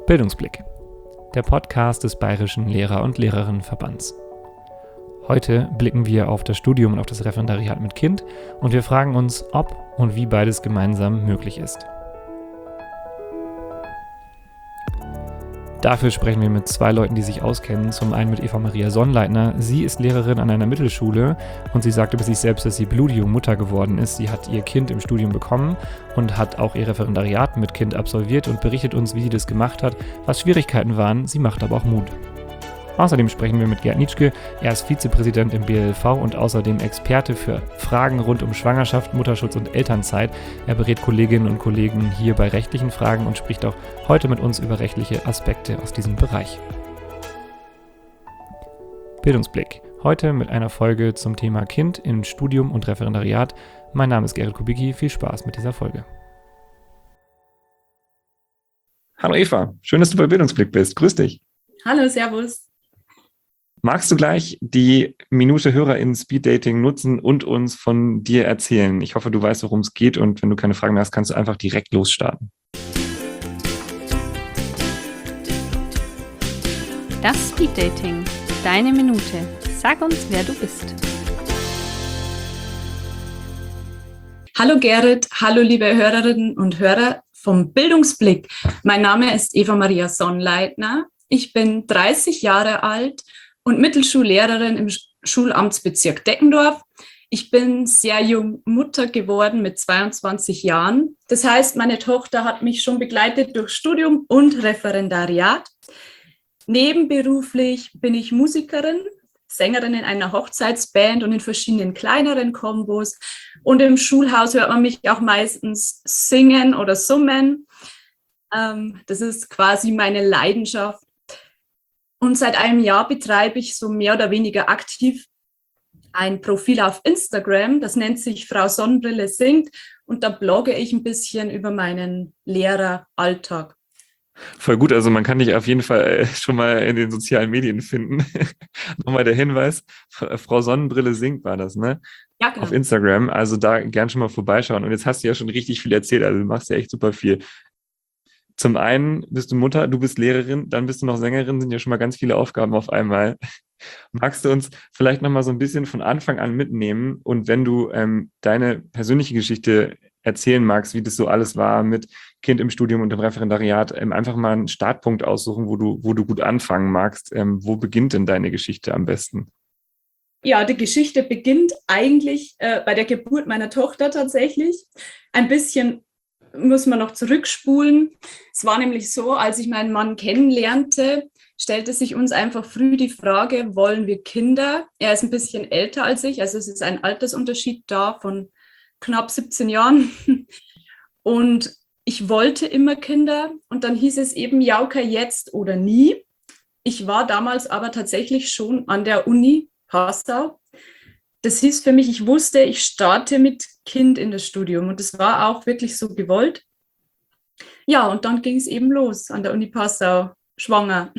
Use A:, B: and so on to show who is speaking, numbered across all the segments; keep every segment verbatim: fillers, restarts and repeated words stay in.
A: Bildungsblick, der Podcast des Bayerischen Lehrer- und Lehrerinnenverbands. Heute blicken wir auf das Studium und auf das Referendariat mit Kind und wir fragen uns, ob und wie beides gemeinsam möglich ist. Dafür sprechen wir mit zwei Leuten, die sich auskennen. Zum einen mit Eva Maria Sonnleitner. Sie ist Lehrerin an einer Mittelschule und sie sagt über sich selbst, dass sie blutjung Mutter geworden ist. Sie hat ihr Kind im Studium bekommen und hat auch ihr Referendariat mit Kind absolviert und berichtet uns, wie sie das gemacht hat, was Schwierigkeiten waren. Sie macht aber auch Mut. Außerdem sprechen wir mit Gerd Nitschke. Er ist Vizepräsident im B L V und außerdem Experte für Fragen rund um Schwangerschaft, Mutterschutz und Elternzeit. Er berät Kolleginnen und Kollegen hier bei rechtlichen Fragen und spricht auch heute mit uns über rechtliche Aspekte aus diesem Bereich. Bildungsblick. Heute mit einer Folge zum Thema Kind in Studium und Referendariat. Mein Name ist Gerrit Kubicki. Viel Spaß mit dieser Folge. Hallo Eva, schön, dass du bei Bildungsblick bist. Grüß dich.
B: Hallo, servus.
A: Magst du gleich die Minute HörerInnen Speed Dating nutzen und uns von dir erzählen? Ich hoffe, du weißt, worum es geht und wenn du keine Fragen mehr hast, kannst du einfach direkt losstarten.
B: Das Speed Dating. Deine Minute. Sag uns, wer du bist. Hallo Gerrit, hallo liebe Hörerinnen und Hörer vom Bildungsblick. Mein Name ist Eva Maria Sonnleitner. Ich bin dreißig Jahre alt und Mittelschullehrerin im Schulamtsbezirk Deckendorf. Ich bin sehr jung Mutter geworden mit zweiundzwanzig Jahren. Das heißt, meine Tochter hat mich schon begleitet durch Studium und Referendariat. Nebenberuflich bin ich Musikerin, Sängerin in einer Hochzeitsband und in verschiedenen kleineren Kombos. Und im Schulhaus hört man mich auch meistens singen oder summen. Ähm, das ist quasi meine Leidenschaft. Und seit einem Jahr betreibe ich so mehr oder weniger aktiv ein Profil auf Instagram, das nennt sich Frau Sonnenbrille singt und da blogge ich ein bisschen über meinen Lehreralltag.
A: Voll gut, also man kann dich auf jeden Fall schon mal in den sozialen Medien finden. Nochmal der Hinweis, Frau Sonnenbrille singt war das, ne?
B: Ja, genau.
A: Auf Instagram, also da gern schon mal vorbeischauen. Und jetzt hast du ja schon richtig viel erzählt, also du machst ja echt super viel. Zum einen bist du Mutter, du bist Lehrerin, dann bist du noch Sängerin, sind ja schon mal ganz viele Aufgaben auf einmal. Magst du uns vielleicht noch mal so ein bisschen von Anfang an mitnehmen und wenn du ähm, deine persönliche Geschichte erzählen magst, wie das so alles war mit Kind im Studium und im Referendariat, ähm, einfach mal einen Startpunkt aussuchen, wo du, wo du gut anfangen magst. Ähm, wo beginnt denn deine Geschichte am besten?
B: Ja, die Geschichte beginnt eigentlich äh, bei der Geburt meiner Tochter tatsächlich. Ein bisschen muss man noch zurückspulen. Es war nämlich so, als ich meinen Mann kennenlernte, stellte sich uns einfach früh die Frage, wollen wir Kinder? Er ist ein bisschen älter als ich, also es ist ein Altersunterschied da von knapp siebzehn Jahren. Und ich wollte immer Kinder und dann hieß es eben, ja, okay, jetzt oder nie. Ich war damals aber tatsächlich schon an der Uni Passau. Das hieß für mich, ich wusste, ich starte mit Kind in das Studium und das war auch wirklich so gewollt. Ja, und dann ging es eben los an der Uni Passau, schwanger.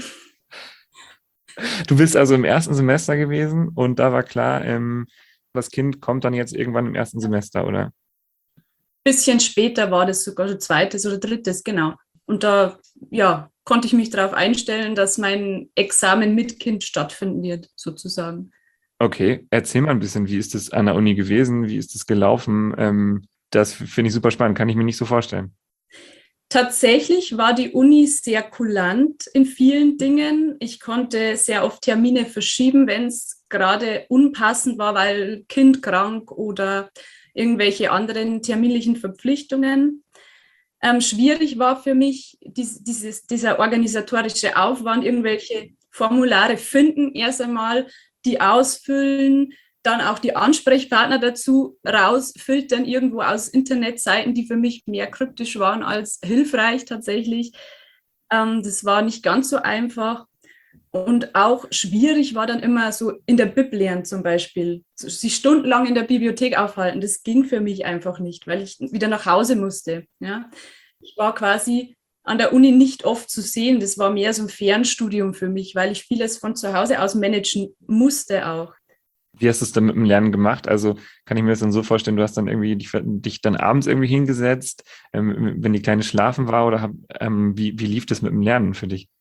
A: Du bist also im ersten Semester gewesen und da war klar, ähm, das Kind kommt dann jetzt irgendwann im ersten Semester, oder?
B: Bisschen später war das sogar schon zweites oder drittes, genau. Und da ja, konnte ich mich darauf einstellen, dass mein Examen mit Kind stattfinden wird, sozusagen.
A: Okay, erzähl mal ein bisschen, wie ist das an der Uni gewesen? Wie ist das gelaufen? Ähm, das finde ich super spannend, kann ich mir nicht so vorstellen.
B: Tatsächlich war die Uni sehr kulant in vielen Dingen. Ich konnte sehr oft Termine verschieben, wenn es gerade unpassend war, weil Kind krank oder irgendwelche anderen terminlichen Verpflichtungen. Ähm, schwierig war für mich dies, dieses, dieser organisatorische Aufwand, irgendwelche Formulare finden, erst einmal die ausfüllen, dann auch die Ansprechpartner dazu rausfiltern, irgendwo aus Internetseiten, die für mich mehr kryptisch waren als hilfreich tatsächlich. Ähm, das war nicht ganz so einfach. Und auch schwierig war dann immer so in der Bib lernen zum Beispiel. Sich stundenlang in der Bibliothek aufhalten, das ging für mich einfach nicht, weil ich wieder nach Hause musste. Ja. Ich war quasi an der Uni nicht oft zu sehen. Das war mehr so ein Fernstudium für mich, weil ich vieles von zu Hause aus managen musste auch.
A: Wie hast du es dann mit dem Lernen gemacht? Also kann ich mir das dann so vorstellen, du hast dann irgendwie dich, dich dann abends irgendwie hingesetzt, ähm, wenn die Kleine schlafen war oder hab, ähm, wie, wie lief das mit dem Lernen für dich?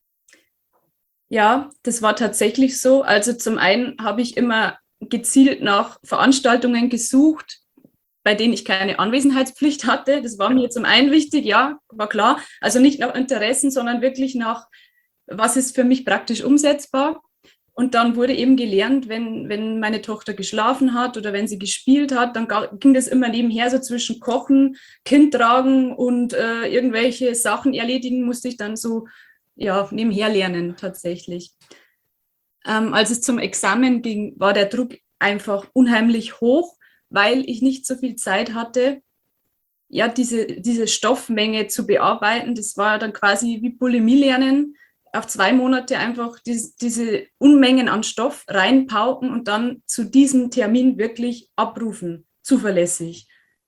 B: Ja, das war tatsächlich so. Also zum einen habe ich immer gezielt nach Veranstaltungen gesucht, bei denen ich keine Anwesenheitspflicht hatte. Das war mir zum einen wichtig, ja, war klar. Also nicht nach Interessen, sondern wirklich nach, was ist für mich praktisch umsetzbar. Und dann wurde eben gelernt, wenn, wenn meine Tochter geschlafen hat oder wenn sie gespielt hat, dann ging das immer nebenher so zwischen Kochen, Kind tragen und äh, irgendwelche Sachen erledigen, musste ich dann so ja, nebenher lernen tatsächlich. Ähm, als es zum Examen ging, war der Druck einfach unheimlich hoch, weil ich nicht so viel Zeit hatte, ja, diese, diese Stoffmenge zu bearbeiten. Das war dann quasi wie Bulimie lernen, auf zwei Monate einfach diese, diese Unmengen an Stoff reinpauken und dann zu diesem Termin wirklich abrufen, zuverlässig.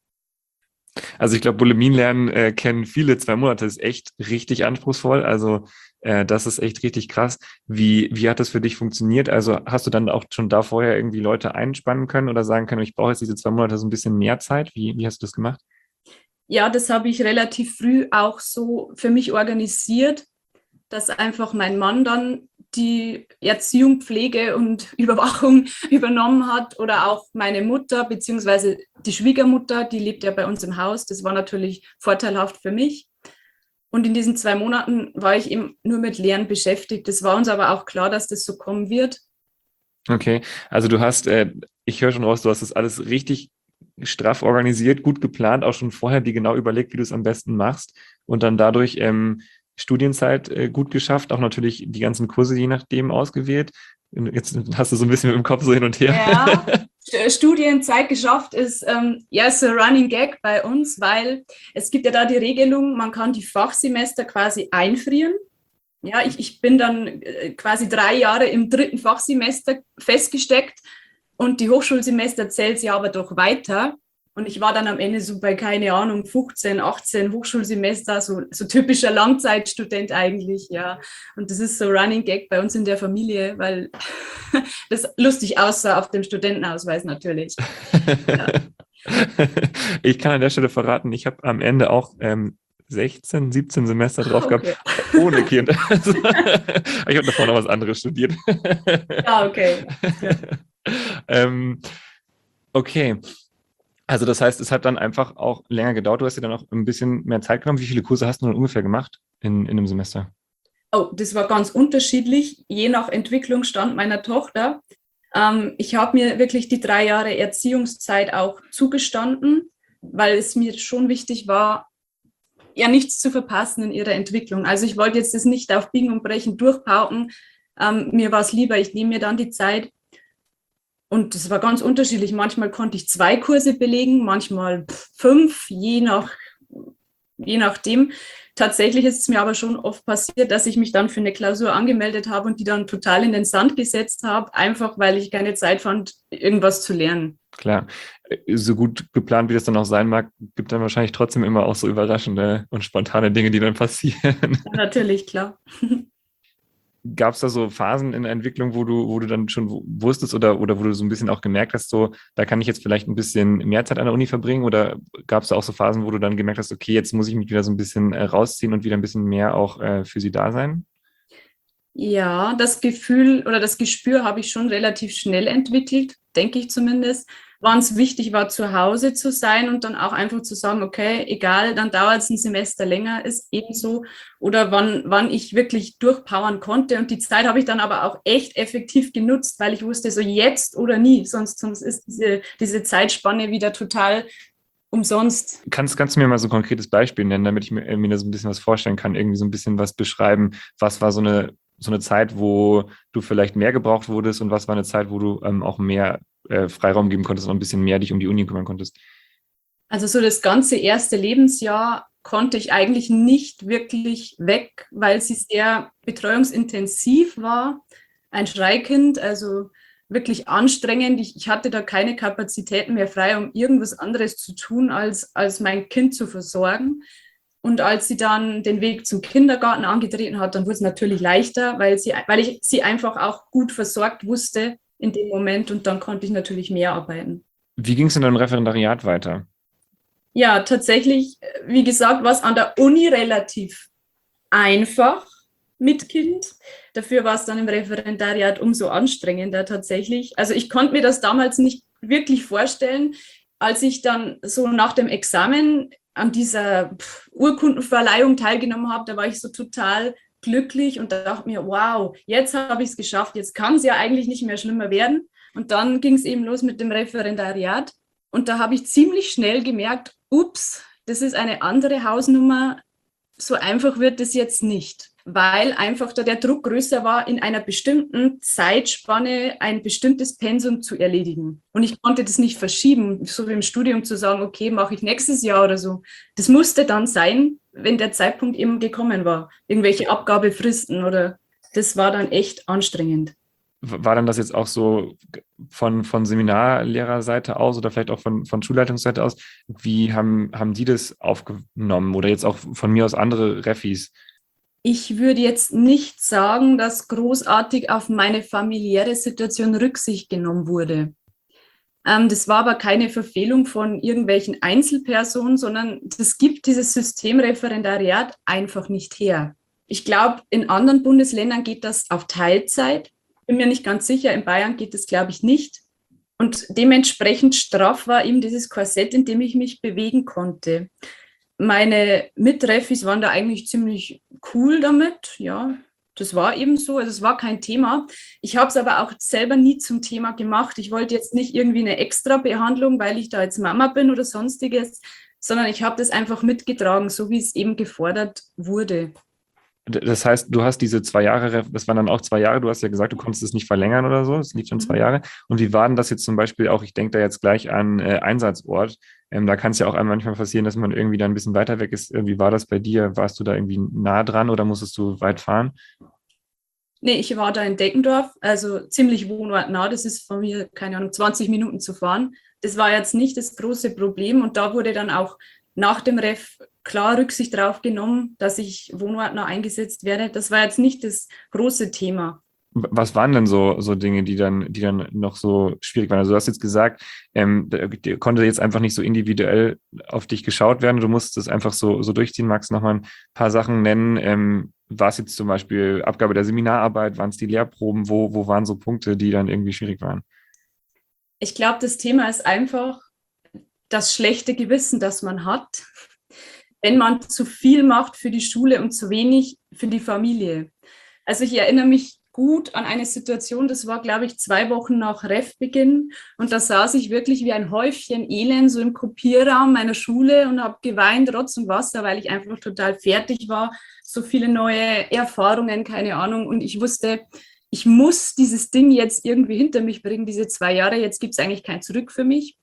A: Also ich glaube, Bulimien-Lernen äh, kennen viele. Zwei Monate ist echt richtig anspruchsvoll. Also äh, das ist echt richtig krass. Wie, wie hat das für dich funktioniert? Also hast du dann auch schon da vorher irgendwie Leute einspannen können oder sagen können, ich brauche jetzt diese zwei Monate so ein bisschen mehr Zeit? Wie, wie hast du das gemacht?
B: Ja, das habe ich relativ früh auch so für mich organisiert, dass einfach mein Mann dann die Erziehung, Pflege und Überwachung übernommen hat oder auch meine Mutter beziehungsweise die Schwiegermutter, die lebt ja bei uns im Haus. Das war natürlich vorteilhaft für mich. Und in diesen zwei Monaten war ich eben nur mit Lernen beschäftigt. Es war uns aber auch klar, dass das so kommen wird.
A: Okay, also du hast, äh, ich höre schon raus, du hast das alles richtig straff organisiert, gut geplant, auch schon vorher dir genau überlegt, wie du es am besten machst und dann dadurch ähm, Studienzeit äh, gut geschafft, auch natürlich die ganzen Kurse je nachdem ausgewählt. Jetzt hast du so ein bisschen mit dem Kopf so hin und her.
B: Ja, Studienzeit geschafft ist ähm, ja so ein Running Gag bei uns, weil es gibt ja da die Regelung, man kann die Fachsemester quasi einfrieren. Ja, ich, ich bin dann äh, quasi drei Jahre im dritten Fachsemester festgesteckt und die Hochschulsemester zählt sie aber doch weiter. Und ich war dann am Ende so bei, keine Ahnung, fünfzehn, achtzehn Hochschulsemester, so, so typischer Langzeitstudent eigentlich, ja. Und das ist so Running Gag bei uns in der Familie, weil das lustig aussah auf dem Studentenausweis natürlich. Ja.
A: Ich kann an der Stelle verraten, ich habe am Ende auch ähm, sechzehn, siebzehn Semester drauf
B: Okay.
A: gehabt, ohne Kind. Also, ich habe davor noch was anderes studiert.
B: Ja, okay. Ja.
A: ähm, okay, also das heißt, es hat dann einfach auch länger gedauert. Du hast dir dann auch ein bisschen mehr Zeit genommen. Wie viele Kurse hast du dann ungefähr gemacht in, in einem Semester?
B: Oh, das war ganz unterschiedlich, je nach Entwicklungsstand meiner Tochter. Ähm, ich habe mir wirklich die drei Jahre Erziehungszeit auch zugestanden, weil es mir schon wichtig war, ja nichts zu verpassen in ihrer Entwicklung. Also ich wollte jetzt das nicht auf Biegen und Brechen durchpauken. Ähm, mir war es lieber, ich nehme mir dann die Zeit. Und das war ganz unterschiedlich. Manchmal konnte ich zwei Kurse belegen, manchmal fünf, je nach, je nachdem. Tatsächlich ist es mir aber schon oft passiert, dass ich mich dann für eine Klausur angemeldet habe und die dann total in den Sand gesetzt habe, einfach weil ich keine Zeit fand, irgendwas zu lernen.
A: Klar, so gut geplant, wie das dann auch sein mag, gibt dann wahrscheinlich trotzdem immer auch so überraschende und spontane Dinge, die dann passieren.
B: Ja, natürlich, klar.
A: Gab es da so Phasen in der Entwicklung, wo du, wo du dann schon wusstest oder, oder wo du so ein bisschen auch gemerkt hast, so, da kann ich jetzt vielleicht ein bisschen mehr Zeit an der Uni verbringen? Oder gab es da auch so Phasen, wo du dann gemerkt hast, okay, jetzt muss ich mich wieder so ein bisschen äh, rausziehen und wieder ein bisschen mehr auch äh, für sie da sein?
B: Ja, das Gefühl oder das Gespür habe ich schon relativ schnell entwickelt, denke ich zumindest. Wann es wichtig war, zu Hause zu sein und dann auch einfach zu sagen, okay, egal, dann dauert es ein Semester länger, ist ebenso. Oder wann, wann ich wirklich durchpowern konnte. Und die Zeit habe ich dann aber auch echt effektiv genutzt, weil ich wusste, so jetzt oder nie. Sonst, sonst ist diese, diese Zeitspanne wieder total umsonst.
A: Kannst, kannst du mir mal so ein konkretes Beispiel nennen, damit ich mir, äh, mir da so ein bisschen was vorstellen kann, irgendwie so ein bisschen was beschreiben? Was war so eine, so eine Zeit, wo du vielleicht mehr gebraucht wurdest und was war eine Zeit, wo du ähm, auch mehr äh, Freiraum geben konntest und ein bisschen mehr dich um die Uni kümmern konntest?
B: Also so das ganze erste Lebensjahr konnte ich eigentlich nicht wirklich weg, weil sie sehr betreuungsintensiv war. Ein Schreikind, also wirklich anstrengend. Ich, ich hatte da keine Kapazitäten mehr frei, um irgendwas anderes zu tun, als, als mein Kind zu versorgen. Und als sie dann den Weg zum Kindergarten angetreten hat, dann wurde es natürlich leichter, weil, sie, weil ich sie einfach auch gut versorgt wusste in dem Moment und dann konnte ich natürlich mehr arbeiten.
A: Wie ging es in deinem Referendariat weiter?
B: Ja, tatsächlich, wie gesagt, war es an der Uni relativ einfach mit Kind. Dafür war es dann im Referendariat umso anstrengender tatsächlich. Also ich konnte mir das damals nicht wirklich vorstellen, als ich dann so nach dem Examen an dieser Urkundenverleihung teilgenommen habe, da war ich so total glücklich und dachte mir, wow, jetzt habe ich es geschafft, jetzt kann es ja eigentlich nicht mehr schlimmer werden. Und dann ging es eben los mit dem Referendariat und da habe ich ziemlich schnell gemerkt, ups, das ist eine andere Hausnummer, so einfach wird es jetzt nicht, weil einfach da der Druck größer war, in einer bestimmten Zeitspanne ein bestimmtes Pensum zu erledigen. Und ich konnte das nicht verschieben, so wie im Studium zu sagen, okay, mache ich nächstes Jahr oder so. Das musste dann sein, wenn der Zeitpunkt eben gekommen war. Irgendwelche Abgabefristen oder das war dann echt anstrengend.
A: War dann das jetzt auch so von, von Seminarlehrerseite aus oder vielleicht auch von, von Schulleitungsseite aus? Wie haben, haben die das aufgenommen oder jetzt auch von mir aus andere Refis?
B: Ich würde jetzt nicht sagen, dass großartig auf meine familiäre Situation Rücksicht genommen wurde. Ähm, das war aber keine Verfehlung von irgendwelchen Einzelpersonen, sondern das gibt dieses System Referendariat einfach nicht her. Ich glaube, in anderen Bundesländern geht das auf Teilzeit. Bin mir nicht ganz sicher, in Bayern geht das, glaube ich, nicht. Und dementsprechend straff war eben dieses Korsett, in dem ich mich bewegen konnte. Meine Mitreffis waren da eigentlich ziemlich cool damit, ja, das war eben so, also es war kein Thema. Ich habe es aber auch selber nie zum Thema gemacht. Ich wollte jetzt nicht irgendwie eine extra Behandlung, weil ich da jetzt Mama bin oder sonstiges, sondern ich habe das einfach mitgetragen, so wie es eben gefordert wurde.
A: Das heißt, du hast diese zwei Jahre, das waren dann auch zwei Jahre, du hast ja gesagt, du konntest es nicht verlängern oder so, es lief schon zwei
B: Mhm.
A: Jahre. Und wie war denn das jetzt zum Beispiel auch, ich denke da jetzt gleich an äh, Einsatzort, ähm, da kann es ja auch manchmal passieren, dass man irgendwie da ein bisschen weiter weg ist. Wie war das bei dir? Warst du da irgendwie nah dran oder musstest du weit fahren?
B: Nee, ich war da in Deckendorf, also ziemlich wohnortnah. Das ist von mir, keine Ahnung, zwanzig Minuten zu fahren. Das war jetzt nicht das große Problem. Und da wurde dann auch nach dem Ref klar Rücksicht drauf genommen, dass ich wohnortnah eingesetzt werde. Das war jetzt nicht das große Thema.
A: Was waren denn so, so Dinge, die dann, die dann noch so schwierig waren? Also du hast jetzt gesagt, ähm, da da konnte jetzt einfach nicht so individuell auf dich geschaut werden. Du musst es einfach so, so durchziehen. Magst du noch mal ein paar Sachen nennen? Ähm, war es jetzt zum Beispiel Abgabe der Seminararbeit? Waren es die Lehrproben? Wo, wo waren so Punkte, die dann irgendwie schwierig waren?
B: Ich glaube, das Thema ist einfach das schlechte Gewissen, das man hat, wenn man zu viel macht für die Schule und zu wenig für die Familie. Also ich erinnere mich gut an eine Situation, das war, glaube ich, zwei Wochen nach Refbeginn und da saß ich wirklich wie ein Häufchen Elend so im Kopierraum meiner Schule und habe geweint, Rotz und Wasser, weil ich einfach total fertig war, so viele neue Erfahrungen, keine Ahnung, und ich wusste, ich muss dieses Ding jetzt irgendwie hinter mich bringen, diese zwei Jahre, jetzt gibt es eigentlich kein Zurück für mich.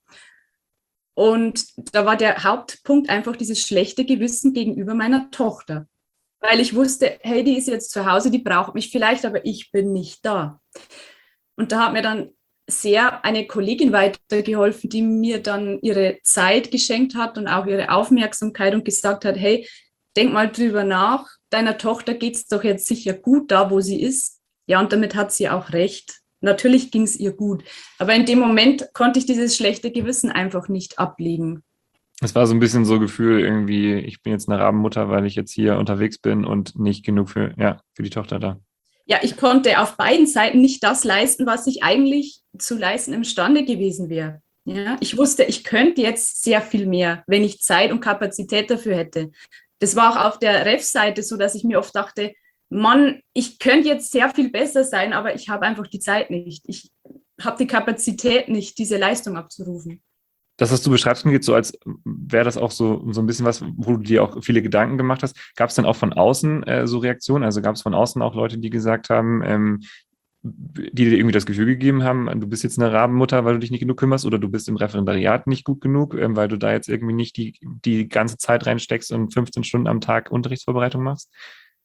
B: Und da war der Hauptpunkt einfach dieses schlechte Gewissen gegenüber meiner Tochter. Weil ich wusste, hey, die ist jetzt zu Hause, die braucht mich vielleicht, aber ich bin nicht da. Und da hat mir dann sehr eine Kollegin weitergeholfen, die mir dann ihre Zeit geschenkt hat und auch ihre Aufmerksamkeit und gesagt hat, hey, denk mal drüber nach, deiner Tochter geht es doch jetzt sicher gut da, wo sie ist. Ja, und damit hat sie auch recht. Natürlich ging es ihr gut. Aber in dem Moment konnte ich dieses schlechte Gewissen einfach nicht ablegen.
A: Es war so ein bisschen so Gefühl irgendwie, ich bin jetzt eine Rabenmutter, weil ich jetzt hier unterwegs bin und nicht genug für, ja, für die Tochter da.
B: Ja, ich konnte auf beiden Seiten nicht das leisten, was ich eigentlich zu leisten imstande gewesen wäre. Ja, ich wusste, ich könnte jetzt sehr viel mehr, wenn ich Zeit und Kapazität dafür hätte. Das war auch auf der Ref-Seite so, dass ich mir oft dachte, Mann, ich könnte jetzt sehr viel besser sein, aber ich habe einfach die Zeit nicht. Ich habe die Kapazität nicht, diese Leistung abzurufen.
A: Das, was du beschreibst, mir geht so, als wäre das auch so, so ein bisschen was, wo du dir auch viele Gedanken gemacht hast. Gab es denn auch von außen äh, so Reaktionen? Also gab es von außen auch Leute, die gesagt haben, ähm, die dir irgendwie das Gefühl gegeben haben, du bist jetzt eine Rabenmutter, weil du dich nicht genug kümmerst, oder du bist im Referendariat nicht gut genug, ähm, weil du da jetzt irgendwie nicht die, die ganze Zeit reinsteckst und fünfzehn Stunden am Tag Unterrichtsvorbereitung machst?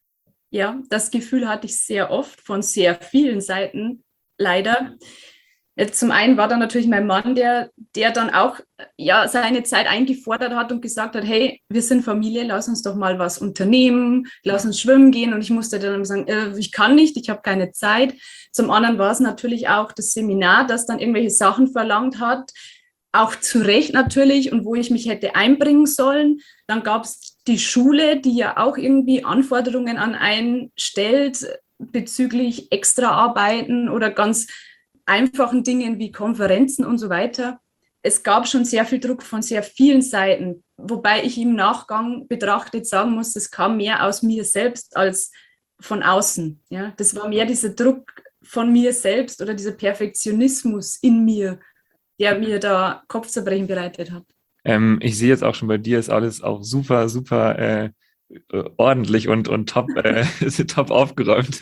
B: Ja, das Gefühl hatte ich sehr oft von sehr vielen Seiten, leider. Jetzt zum einen war dann natürlich mein Mann, der, der dann auch ja, seine Zeit eingefordert hat und gesagt hat, hey, wir sind Familie, lass uns doch mal was unternehmen, lass uns schwimmen gehen. Und ich musste dann sagen, äh, ich kann nicht, ich habe keine Zeit. Zum anderen war es natürlich auch das Seminar, das dann irgendwelche Sachen verlangt hat, auch zu Recht natürlich und wo ich mich hätte einbringen sollen. Dann gab es die Schule, die ja auch irgendwie Anforderungen an einen stellt bezüglich Extraarbeiten oder ganz einfachen Dingen wie Konferenzen und so weiter. Es gab schon sehr viel Druck von sehr vielen Seiten, wobei ich im Nachgang betrachtet sagen muss, es kam mehr aus mir selbst als von außen. Ja, das war mehr dieser Druck von mir selbst oder dieser Perfektionismus in mir, der mir da Kopfzerbrechen bereitet hat.
A: Ähm, ich sehe jetzt auch schon bei dir ist alles auch super, super äh, ordentlich und, und top, äh, top aufgeräumt.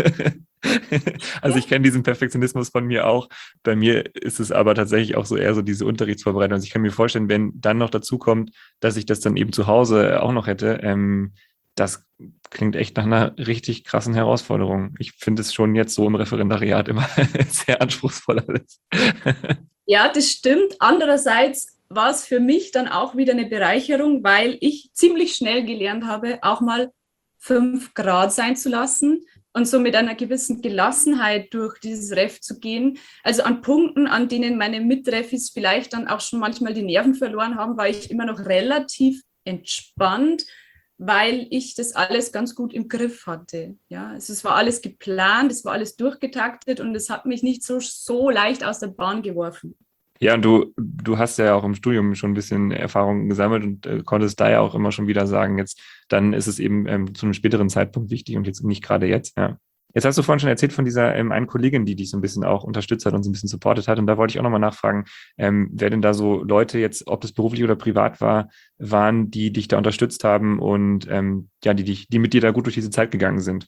A: Also ich kenne diesen Perfektionismus von mir auch. Bei mir ist es aber tatsächlich auch so eher so diese Unterrichtsvorbereitung. Also ich kann mir vorstellen, wenn dann noch dazu kommt, dass ich das dann eben zu Hause auch noch hätte, ähm, das klingt echt nach einer richtig krassen Herausforderung. Ich finde es schon jetzt so im Referendariat immer sehr anspruchsvoll alles.
B: Ja, das stimmt. Andererseits war es für mich dann auch wieder eine Bereicherung, weil ich ziemlich schnell gelernt habe, auch mal fünf Grad sein zu lassen und so mit einer gewissen Gelassenheit durch dieses Ref zu gehen. Also an Punkten, an denen meine Mitrefis vielleicht dann auch schon manchmal die Nerven verloren haben, war ich immer noch relativ entspannt, weil ich das alles ganz gut im Griff hatte. Ja, also es war alles geplant, es war alles durchgetaktet und es hat mich nicht so, so leicht aus der Bahn geworfen.
A: Ja, und du, du hast ja auch im Studium schon ein bisschen Erfahrung gesammelt und äh, konntest da ja auch immer schon wieder sagen, jetzt, dann ist es eben ähm, zu einem späteren Zeitpunkt wichtig und jetzt nicht gerade jetzt, ja. Jetzt hast du vorhin schon erzählt von dieser ähm, einen Kollegin, die dich so ein bisschen auch unterstützt hat und so ein bisschen supportet hat. Und da wollte ich auch nochmal nachfragen, ähm, wer denn da so Leute jetzt, ob das beruflich oder privat war, waren, die dich da unterstützt haben und ähm, ja, die dich, die mit dir da gut durch diese Zeit gegangen sind.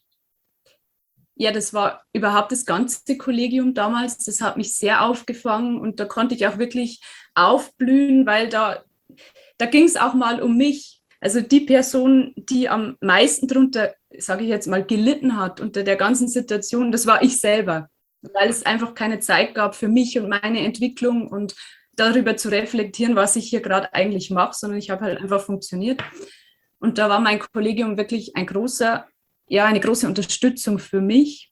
B: Ja, das war überhaupt das ganze Kollegium damals. Das hat mich sehr aufgefangen und da konnte ich auch wirklich aufblühen, weil da, da ging es auch mal um mich. Also die Person, die am meisten drunter, sage ich jetzt mal, gelitten hat unter der ganzen Situation, das war ich selber, weil es einfach keine Zeit gab für mich und meine Entwicklung und darüber zu reflektieren, was ich hier gerade eigentlich mache, sondern ich habe halt einfach funktioniert. Und da war mein Kollegium wirklich ein großer, ja, eine große Unterstützung für mich.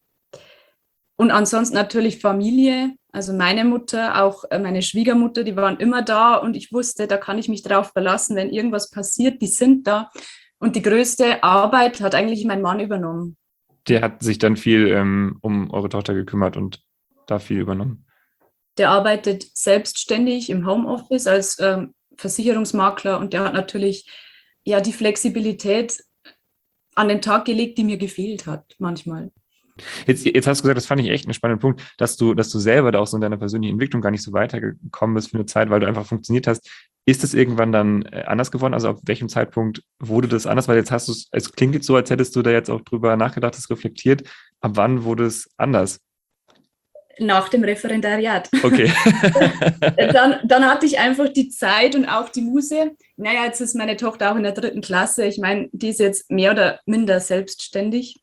B: Und ansonsten natürlich Familie, also meine Mutter, auch meine Schwiegermutter, die waren immer da und ich wusste, da kann ich mich drauf verlassen, wenn irgendwas passiert, die sind da. Und die größte Arbeit hat eigentlich mein Mann übernommen.
A: Der hat sich dann viel ähm, um eure Tochter gekümmert und da viel übernommen.
B: Der arbeitet selbstständig im Homeoffice als ähm, Versicherungsmakler und der hat natürlich ja die Flexibilität an den Tag gelegt, die mir gefehlt hat manchmal.
A: Jetzt, jetzt hast du gesagt, das fand ich echt einen spannenden Punkt, dass du, dass du selber da auch so in deiner persönlichen Entwicklung gar nicht so weitergekommen bist für eine Zeit, weil du einfach funktioniert hast. Ist es irgendwann dann anders geworden? Also ab welchem Zeitpunkt wurde das anders? Weil jetzt hast du es, es klingt jetzt so, als hättest du da jetzt auch drüber nachgedacht, das reflektiert. Ab wann wurde es anders?
B: Nach dem Referendariat.
A: Okay.
B: dann, dann hatte ich einfach die Zeit und auch die Muse. Naja, jetzt ist meine Tochter auch in der dritten Klasse. Ich meine, die ist jetzt mehr oder minder selbstständig.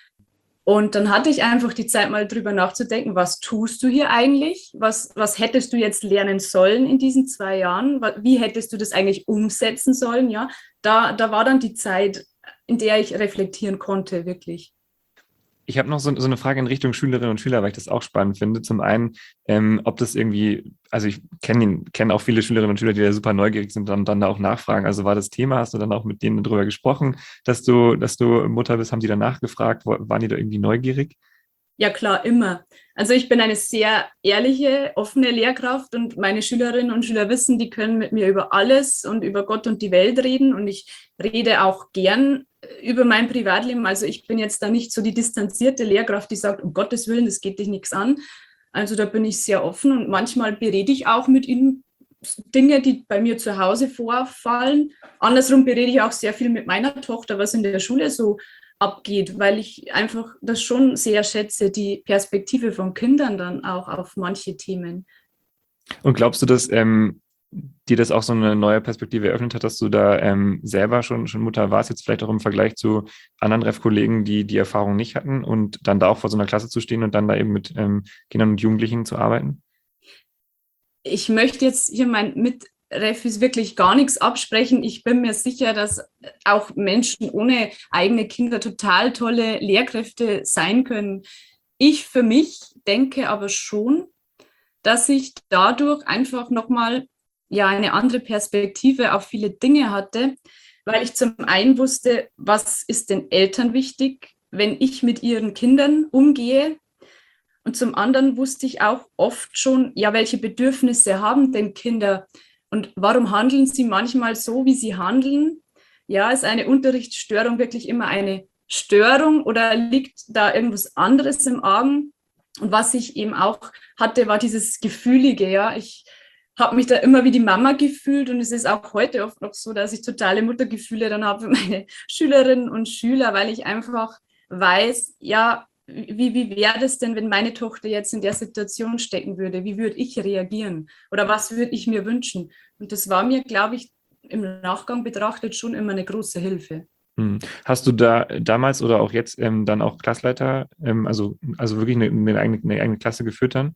B: Und dann hatte ich einfach die Zeit, mal drüber nachzudenken, was tust du hier eigentlich? Was, was hättest du jetzt lernen sollen in diesen zwei Jahren? Wie hättest du das eigentlich umsetzen sollen? Ja, da, da war dann die Zeit, in der ich reflektieren konnte, wirklich.
A: Ich habe noch so, so eine Frage in Richtung Schülerinnen und Schüler, weil ich das auch spannend finde. Zum einen, ähm, ob das irgendwie, also ich kenne kenn auch viele Schülerinnen und Schüler, die da super neugierig sind und dann, dann da auch nachfragen. Also war das Thema, hast du dann auch mit denen darüber gesprochen, dass du, dass du Mutter bist, haben die dann nachgefragt, waren die da irgendwie neugierig?
B: Ja, klar, immer. Also ich bin eine sehr ehrliche, offene Lehrkraft und meine Schülerinnen und Schüler wissen, die können mit mir über alles und über Gott und die Welt reden und ich rede auch gern über mein Privatleben. Also ich bin jetzt da nicht so die distanzierte Lehrkraft, die sagt, um Gottes Willen, das geht dich nichts an. Also da bin ich sehr offen und manchmal berede ich auch mit ihnen Dinge, die bei mir zu Hause vorfallen. Andersrum berede ich auch sehr viel mit meiner Tochter, was in der Schule so abgeht, weil ich einfach das schon sehr schätze, die Perspektive von Kindern dann auch auf manche Themen.
A: Und glaubst du, dass ähm, dir das auch so eine neue Perspektive eröffnet hat, dass du da ähm, selber schon, schon Mutter warst, jetzt vielleicht auch im Vergleich zu anderen Ref-Kollegen, die die Erfahrung nicht hatten und dann da auch vor so einer Klasse zu stehen und dann da eben mit ähm, Kindern und Jugendlichen zu arbeiten?
B: ich möchte jetzt hier meinen Mitrefis wirklich gar nichts absprechen. Ich bin mir sicher, dass auch Menschen ohne eigene Kinder total tolle Lehrkräfte sein können. Ich für mich denke aber schon, dass ich dadurch einfach nochmal ja, eine andere Perspektive auf viele Dinge hatte, weil ich zum einen wusste, was ist den Eltern wichtig, wenn ich mit ihren Kindern umgehe. Und zum anderen wusste ich auch oft schon, ja, welche Bedürfnisse haben denn Kinder und warum handeln sie manchmal so, wie sie handeln? Ja, ist eine Unterrichtsstörung wirklich immer eine Störung oder liegt da irgendwas anderes im Argen? Und was ich eben auch hatte, war dieses Gefühlige, ja. Ich habe mich da immer wie die Mama gefühlt und es ist auch heute oft noch so, dass ich totale Muttergefühle dann habe für meine Schülerinnen und Schüler, weil ich einfach weiß, ja, wie, wie wäre das denn, wenn meine Tochter jetzt in der Situation stecken würde? Wie würde ich reagieren? Oder was würde ich mir wünschen? Und das war mir, glaube ich, im Nachgang betrachtet schon immer eine große Hilfe.
A: Hm. Hast du da damals oder auch jetzt ähm, dann auch Klassleiter, ähm, also, also wirklich eine, eine, eigene, eine eigene Klasse geführt dann?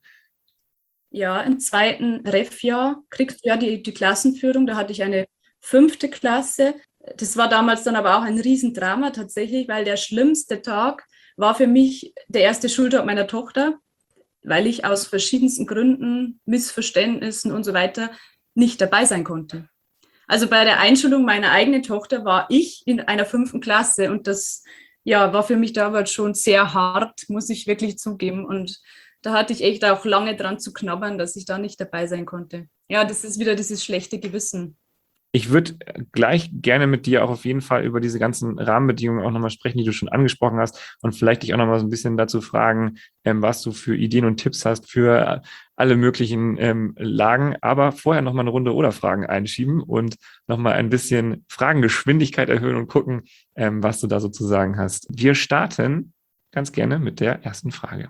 B: Ja, im zweiten Ref-Jahr kriegst du ja die, die Klassenführung. Da hatte ich eine fünfte Klasse. Das war damals dann aber auch ein Riesendrama tatsächlich, weil der schlimmste Tag war für mich der erste Schultag meiner Tochter, weil ich aus verschiedensten Gründen, Missverständnissen und so weiter nicht dabei sein konnte. Also bei der Einschulung meiner eigenen Tochter war ich in einer fünften Klasse und das ja, war für mich damals schon sehr hart, muss ich wirklich zugeben. Und da hatte ich echt auch lange dran zu knabbern, dass ich da nicht dabei sein konnte. Ja, das ist wieder dieses schlechte Gewissen.
A: Ich würde gleich gerne mit dir auch auf jeden Fall über diese ganzen Rahmenbedingungen auch nochmal sprechen, die du schon angesprochen hast und vielleicht dich auch nochmal so ein bisschen dazu fragen, ähm, was du für Ideen und Tipps hast für alle möglichen ähm, Lagen. Aber vorher nochmal eine Runde Oder-Fragen einschieben und nochmal ein bisschen Fragengeschwindigkeit erhöhen und gucken, ähm, was du da sozusagen hast. Wir starten ganz gerne mit der ersten Frage.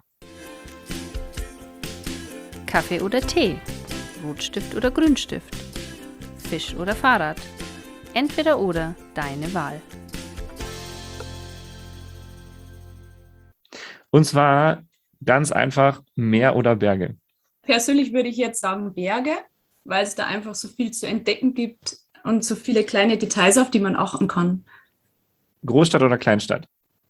C: Kaffee oder Tee? Rotstift oder Grünstift? Fisch oder Fahrrad? Entweder oder, deine Wahl.
A: Und zwar ganz einfach Meer oder Berge?
B: Persönlich würde ich jetzt sagen Berge, weil es da einfach so viel zu entdecken gibt und so viele kleine Details, auf die man achten kann.
A: Großstadt oder Kleinstadt?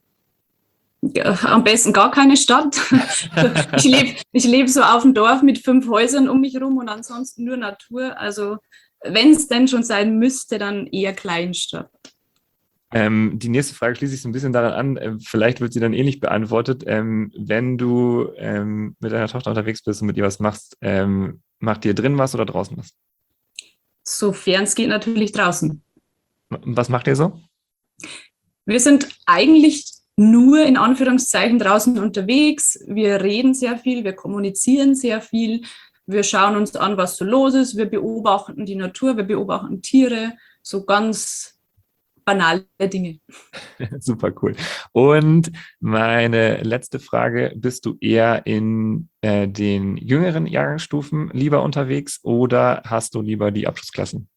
B: Ja, am besten gar keine Stadt. Ich lebe ich leb so auf dem Dorf mit fünf Häusern um mich herum und ansonsten nur Natur. Also wenn es denn schon sein müsste, dann eher Kleinstadt.
A: Ähm, die nächste Frage schließt sich so ein bisschen daran an, äh, vielleicht wird sie dann ähnlich beantwortet. Ähm, wenn du ähm, mit deiner Tochter unterwegs bist und mit ihr was machst, ähm, macht ihr drin was oder draußen was?
B: Sofern es geht, natürlich draußen.
A: Was macht ihr so?
B: Wir sind eigentlich nur in Anführungszeichen draußen unterwegs. Wir reden sehr viel, wir kommunizieren sehr viel. Wir schauen uns an, was so los ist. Wir beobachten die Natur, wir beobachten Tiere, so ganz banale Dinge.
A: Super cool. Und meine letzte Frage, bist du eher in äh, den jüngeren Jahrgangsstufen lieber unterwegs oder hast du lieber die Abschlussklassen?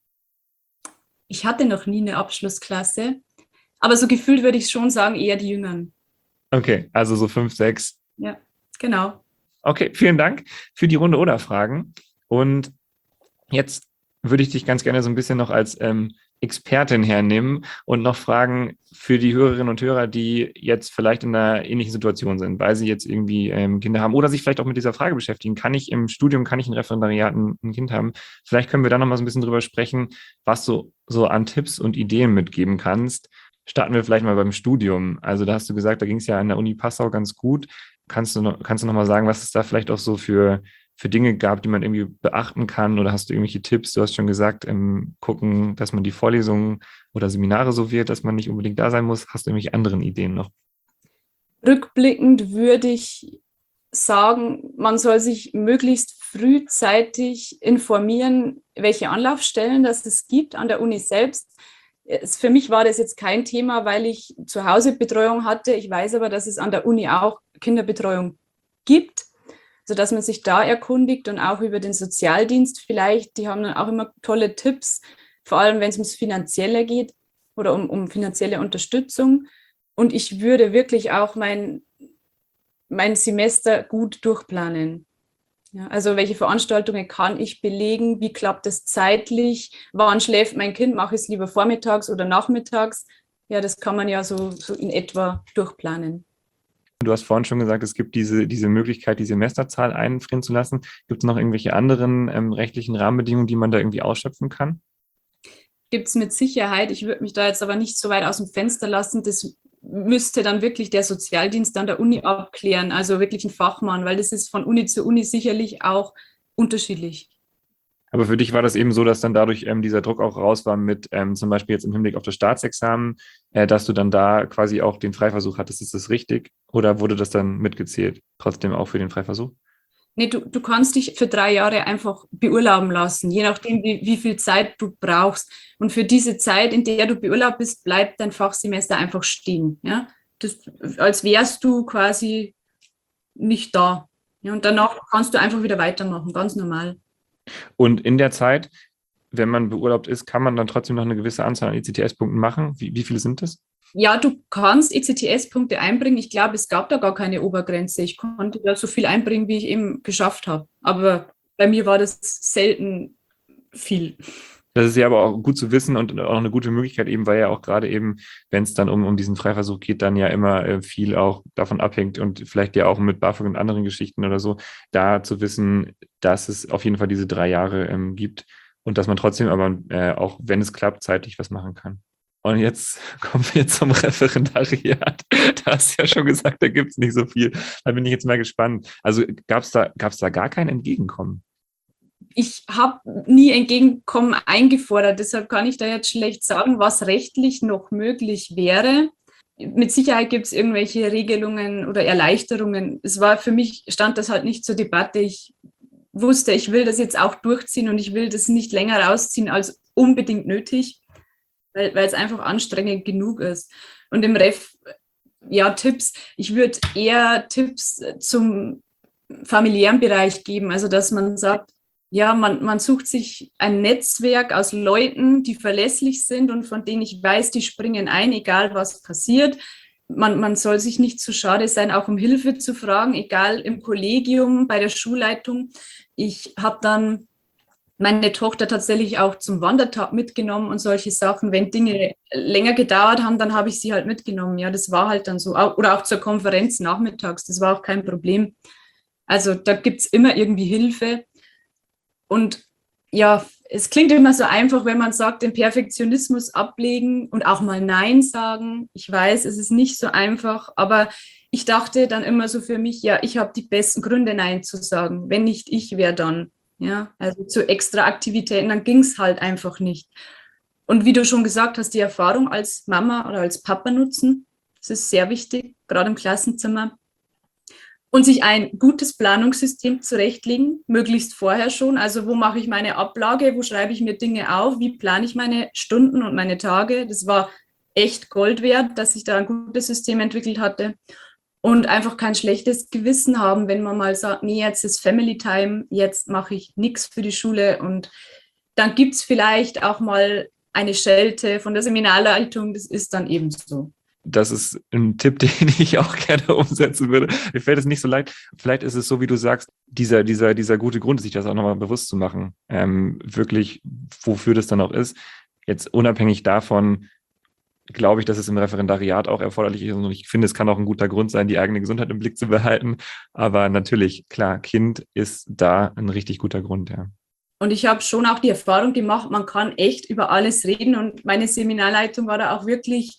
B: Ich hatte noch nie eine Abschlussklasse, aber so gefühlt würde ich schon sagen, eher die Jüngeren.
A: Okay, also so fünf, sechs.
B: Ja, genau.
A: Okay, vielen Dank für die Runde oder Fragen. Und jetzt würde ich dich ganz gerne so ein bisschen noch als ähm, Expertin hernehmen und noch fragen für die Hörerinnen und Hörer, die jetzt vielleicht in einer ähnlichen Situation sind, weil sie jetzt irgendwie ähm, Kinder haben oder sich vielleicht auch mit dieser Frage beschäftigen. Kann ich im Studium, kann ich ein Referendariat ein, ein Kind haben? Vielleicht können wir da noch mal so ein bisschen drüber sprechen, was du so an Tipps und Ideen mitgeben kannst. Starten wir vielleicht mal beim Studium. Also da hast du gesagt, da ging es ja an der Uni Passau ganz gut. Kannst du noch, kannst du noch mal sagen, was es da vielleicht auch so für, für Dinge gab, die man irgendwie beachten kann? Oder hast du irgendwelche Tipps? Du hast schon gesagt, ähm, gucken, dass man die Vorlesungen oder Seminare so wählt, dass man nicht unbedingt da sein muss. Hast du irgendwelche anderen Ideen noch?
B: Rückblickend würde ich sagen, man soll sich möglichst frühzeitig informieren, welche Anlaufstellen das es gibt an der Uni selbst. Für mich war das jetzt kein Thema, weil ich zu Hause Betreuung hatte. Ich weiß aber, dass es an der Uni auch Kinderbetreuung gibt, sodass man sich da erkundigt und auch über den Sozialdienst vielleicht. Die haben dann auch immer tolle Tipps, vor allem wenn es ums Finanzielle geht oder um, um finanzielle Unterstützung. Und ich würde wirklich auch mein, mein Semester gut durchplanen. Ja, also welche Veranstaltungen kann ich belegen? Wie klappt es zeitlich? Wann schläft mein Kind? Mache ich es lieber vormittags oder nachmittags? Ja, das kann man ja so, so in etwa durchplanen.
A: Du hast vorhin schon gesagt, es gibt diese, diese Möglichkeit, die Semesterzahl einfrieren zu lassen. Gibt es noch irgendwelche anderen ähm, rechtlichen Rahmenbedingungen, die man da irgendwie ausschöpfen kann?
B: Gibt es mit Sicherheit. Ich würde mich da jetzt aber nicht so weit aus dem Fenster lassen. Das müsste dann wirklich der Sozialdienst an der Uni abklären, also wirklich ein Fachmann, weil das ist von Uni zu Uni sicherlich auch unterschiedlich.
A: Aber für dich war das eben so, dass dann dadurch ähm, dieser Druck auch raus war mit ähm, zum Beispiel jetzt im Hinblick auf das Staatsexamen, äh, dass du dann da quasi auch den Freiversuch hattest. Ist das richtig? Oder wurde das dann mitgezählt? Trotzdem auch für den Freiversuch?
B: Nee, du, du kannst dich für drei Jahre einfach beurlauben lassen, je nachdem, wie, wie viel Zeit du brauchst. Und für diese Zeit, in der du beurlaubt bist, bleibt dein Fachsemester einfach stehen. Ja? Das, als wärst du quasi nicht da. Ja? Und danach kannst du einfach wieder weitermachen, ganz normal.
A: Und in der Zeit, wenn man beurlaubt ist, kann man dann trotzdem noch eine gewisse Anzahl an E C T S-Punkten machen. Wie, wie viele sind das?
B: Ja, du kannst E C T S-Punkte einbringen. Ich glaube, es gab da gar keine Obergrenze. Ich konnte da so viel einbringen, wie ich eben geschafft habe. Aber bei mir war das selten viel.
A: Das ist ja aber auch gut zu wissen und auch eine gute Möglichkeit eben, weil ja auch gerade eben, wenn es dann um, um diesen Freiversuch geht, dann ja immer äh, viel auch davon abhängt und vielleicht ja auch mit BAföG und anderen Geschichten oder so, da zu wissen, dass es auf jeden Fall diese drei Jahre ähm, gibt und dass man trotzdem aber, äh, auch wenn es klappt, zeitlich was machen kann. Und jetzt kommen wir zum Referendariat. Da hast du ja schon gesagt, da gibt es nicht so viel. Da bin ich jetzt mal gespannt. Also gab es da, gab's da gar kein Entgegenkommen?
B: Ich habe nie Entgegenkommen eingefordert, deshalb kann ich da jetzt schlecht sagen, was rechtlich noch möglich wäre. Mit Sicherheit gibt es irgendwelche Regelungen oder Erleichterungen. Es war für mich, stand das halt nicht zur Debatte. Ich wusste, ich will das jetzt auch durchziehen und ich will das nicht länger rausziehen als unbedingt nötig, weil, weil es einfach anstrengend genug ist. Und im Ref, ja, Tipps. Ich würde eher Tipps zum familiären Bereich geben, also dass man sagt, ja, man, man sucht sich ein Netzwerk aus Leuten, die verlässlich sind und von denen ich weiß, die springen ein, egal was passiert. Man, man soll sich nicht zu schade sein, auch um Hilfe zu fragen, egal im Kollegium, bei der Schulleitung. Ich habe dann meine Tochter tatsächlich auch zum Wandertag mitgenommen und solche Sachen. Wenn Dinge länger gedauert haben, dann habe ich sie halt mitgenommen. Ja, das war halt dann so. Oder auch zur Konferenz nachmittags, das war auch kein Problem. Also da gibt es immer irgendwie Hilfe. Und ja, es klingt immer so einfach, wenn man sagt, den Perfektionismus ablegen und auch mal Nein sagen. Ich weiß, es ist nicht so einfach, aber ich dachte dann immer so für mich, ja, ich habe die besten Gründe, Nein zu sagen. Wenn nicht ich, wer dann? Ja, also zu extra Aktivitäten, dann ging es halt einfach nicht. Und wie du schon gesagt hast, die Erfahrung als Mama oder als Papa nutzen, das ist sehr wichtig, gerade im Klassenzimmer. Und sich ein gutes Planungssystem zurechtlegen, möglichst vorher schon. Also wo mache ich meine Ablage, wo schreibe ich mir Dinge auf, wie plane ich meine Stunden und meine Tage. Das war echt Gold wert, dass ich da ein gutes System entwickelt hatte. Und einfach kein schlechtes Gewissen haben, wenn man mal sagt, nee, jetzt ist Family Time, jetzt mache ich nichts für die Schule. Und dann gibt es vielleicht auch mal eine Schelte von der Seminarleitung, das ist dann eben so.
A: Das ist ein Tipp, den ich auch gerne umsetzen würde. Mir fällt es nicht so leicht. Vielleicht ist es so, wie du sagst, dieser, dieser, dieser gute Grund, sich das auch nochmal bewusst zu machen. Ähm, wirklich, wofür das dann auch ist. Jetzt unabhängig davon, glaube ich, dass es im Referendariat auch erforderlich ist. Und ich finde, es kann auch ein guter Grund sein, die eigene Gesundheit im Blick zu behalten. Aber natürlich, klar, Kind ist da ein richtig guter Grund, ja.
B: Und ich habe schon auch die Erfahrung gemacht, man kann echt über alles reden. Und meine Seminarleitung war da auch wirklich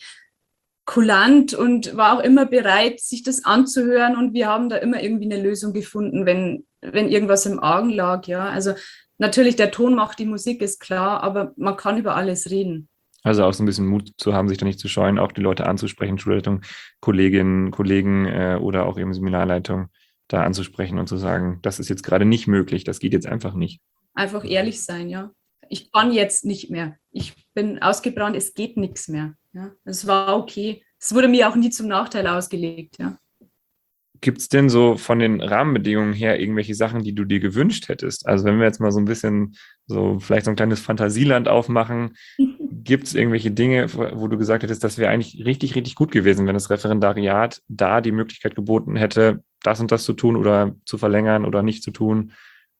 B: kulant und war auch immer bereit, sich das anzuhören. Und wir haben da immer irgendwie eine Lösung gefunden, wenn, wenn irgendwas im Argen lag. Ja, also natürlich, der Ton macht die Musik, ist klar, aber man kann über alles reden.
A: Also auch so ein bisschen Mut zu haben, sich da nicht zu scheuen, auch die Leute anzusprechen, Schulleitung, Kolleginnen, Kollegen äh, oder auch eben Seminarleitung da anzusprechen und zu sagen, das ist jetzt gerade nicht möglich, das geht jetzt einfach nicht.
B: Einfach ehrlich sein, ja. Ich kann jetzt nicht mehr. Ich bin ausgebrannt, es geht nichts mehr. Ja, es war okay. Es wurde mir auch nie zum Nachteil ausgelegt, ja.
A: Gibt es denn so von den Rahmenbedingungen her irgendwelche Sachen, die du dir gewünscht hättest? Also wenn wir jetzt mal so ein bisschen so vielleicht so ein kleines Fantasieland aufmachen, gibt es irgendwelche Dinge, wo du gesagt hättest, das wäre eigentlich richtig, richtig gut gewesen, wenn das Referendariat da die Möglichkeit geboten hätte, das und das zu tun oder zu verlängern oder nicht zu tun?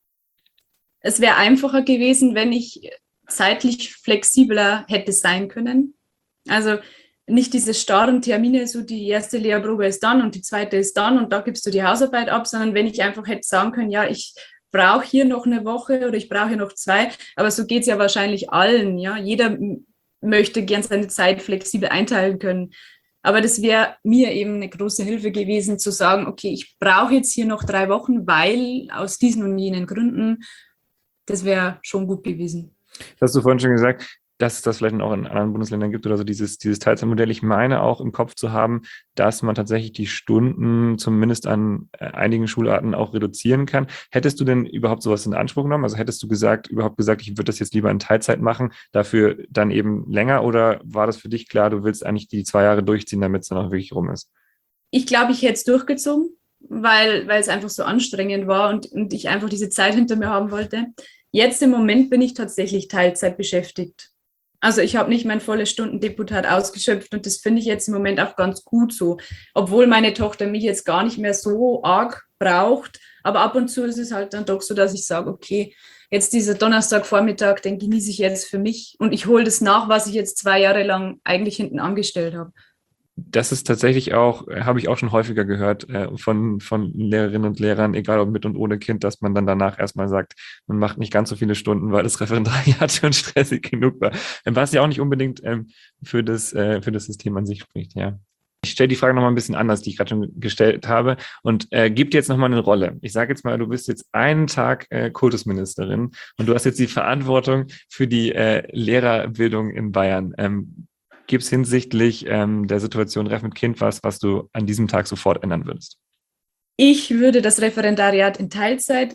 B: Es wäre einfacher gewesen, wenn ich zeitlich flexibler hätte sein können. Also nicht diese starren Termine, so die erste Lehrprobe ist dann und die zweite ist dann und da gibst du die Hausarbeit ab, sondern wenn ich einfach hätte sagen können, ja, ich brauche hier noch eine Woche oder ich brauche hier noch zwei, aber so geht es ja wahrscheinlich allen, ja. Jeder m- möchte gern seine Zeit flexibel einteilen können. Aber das wäre mir eben eine große Hilfe gewesen, zu sagen, okay, ich brauche jetzt hier noch drei Wochen, weil aus diesen und jenen Gründen, das wäre schon gut gewesen.
A: Das hast du vorhin schon gesagt, dass es das vielleicht auch in anderen Bundesländern gibt oder so dieses, dieses Teilzeitmodell. Ich meine auch im Kopf zu haben, dass man tatsächlich die Stunden zumindest an äh, einigen Schularten auch reduzieren kann. Hättest du denn überhaupt sowas in Anspruch genommen? Also hättest du gesagt, überhaupt gesagt, ich würde das jetzt lieber in Teilzeit machen, dafür dann eben länger, oder war das für dich klar, du willst eigentlich die zwei Jahre durchziehen, damit es dann auch wirklich rum ist?
B: Ich glaube, ich hätte es durchgezogen, weil, weil es einfach so anstrengend war und, und ich einfach diese Zeit hinter mir haben wollte. Jetzt im Moment bin ich tatsächlich Teilzeit beschäftigt. Also ich habe nicht mein volles Stundendeputat ausgeschöpft und das finde ich jetzt im Moment auch ganz gut so, obwohl meine Tochter mich jetzt gar nicht mehr so arg braucht, aber ab und zu ist es halt dann doch so, dass ich sage, okay, jetzt dieser Donnerstagvormittag, den genieße ich jetzt für mich und ich hole das nach, was ich jetzt zwei Jahre lang eigentlich hinten angestellt habe.
A: Das ist tatsächlich auch, äh, habe ich auch schon häufiger gehört äh, von, von Lehrerinnen und Lehrern, egal ob mit und ohne Kind, dass man dann danach erstmal sagt, man macht nicht ganz so viele Stunden, weil das Referendariat schon stressig genug war. Ähm, Was ja auch nicht unbedingt ähm, für das, äh, für das System an sich spricht, ja. Ich stelle die Frage nochmal ein bisschen anders, die ich gerade schon gestellt habe, und äh, gebe dir jetzt nochmal eine Rolle. Ich sage jetzt mal, du bist jetzt einen Tag äh, Kultusministerin und du hast jetzt die Verantwortung für die äh, Lehrerbildung in Bayern. Ähm, Gibt es hinsichtlich ähm, der Situation Ref mit Kind was, was du an diesem Tag sofort ändern würdest?
B: Ich würde das Referendariat in Teilzeit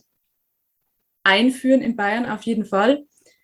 B: einführen in Bayern auf jeden Fall,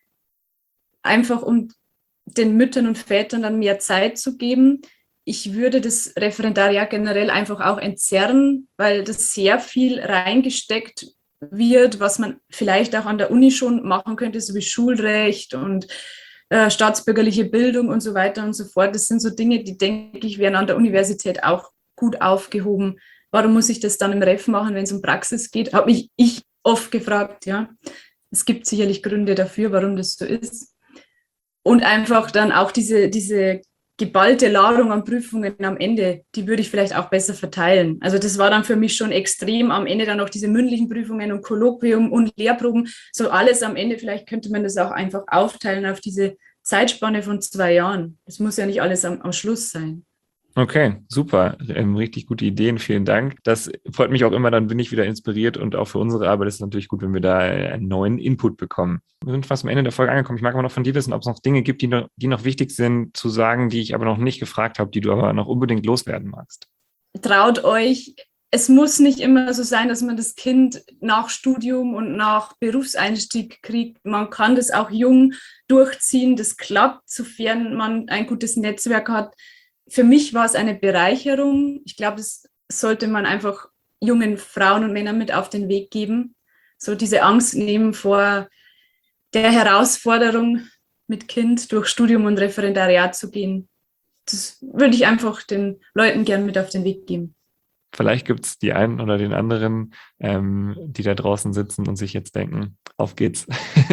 B: einfach um den Müttern und Vätern dann mehr Zeit zu geben. Ich würde das Referendariat generell einfach auch entzerren, weil das sehr viel reingesteckt wird, was man vielleicht auch an der Uni schon machen könnte, so wie Schulrecht und äh, staatsbürgerliche Bildung und so weiter und so fort. Das sind so Dinge, die, denke ich, wären an der Universität auch gut aufgehoben. Warum muss ich das dann im Ref machen, wenn es um Praxis geht? Habe mich ich oft gefragt, ja. Es gibt sicherlich Gründe dafür, warum das so ist. Und einfach dann auch diese, diese geballte Ladung an Prüfungen am Ende, die würde ich vielleicht auch besser verteilen. Also das war dann für mich schon extrem. Am Ende dann noch diese mündlichen Prüfungen und Kolloquium und Lehrproben, so alles am Ende. Vielleicht könnte man das auch einfach aufteilen auf diese Zeitspanne von zwei Jahren. Das muss ja nicht alles am, am Schluss sein.
A: Okay, super. Ähm, richtig gute Ideen. Vielen Dank. Das freut mich auch immer, dann bin ich wieder inspiriert, und auch für unsere Arbeit ist es natürlich gut, wenn wir da einen neuen Input bekommen. Wir sind fast am Ende der Folge angekommen. Ich mag aber noch von dir wissen, ob es noch Dinge gibt, die noch, die noch wichtig sind zu sagen, die ich aber noch nicht gefragt habe, die du aber noch unbedingt loswerden magst.
B: Traut euch. Es muss nicht immer so sein, dass man das Kind nach Studium und nach Berufseinstieg kriegt. Man kann das auch jung durchziehen. Das klappt, sofern man ein gutes Netzwerk hat. Für mich war es eine Bereicherung. Ich glaube, das sollte man einfach jungen Frauen und Männern mit auf den Weg geben. So diese Angst nehmen vor der Herausforderung, mit Kind durch Studium und Referendariat zu gehen. Das würde ich einfach den Leuten gern mit auf den Weg geben.
A: Vielleicht gibt es die einen oder den anderen, ähm, die da draußen sitzen und sich jetzt denken, auf geht's.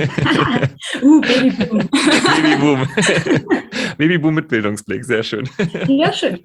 B: uh, Babyboom.
A: Babyboom. Babyboom mit Bildungsblick, sehr schön.
B: Ja, schön.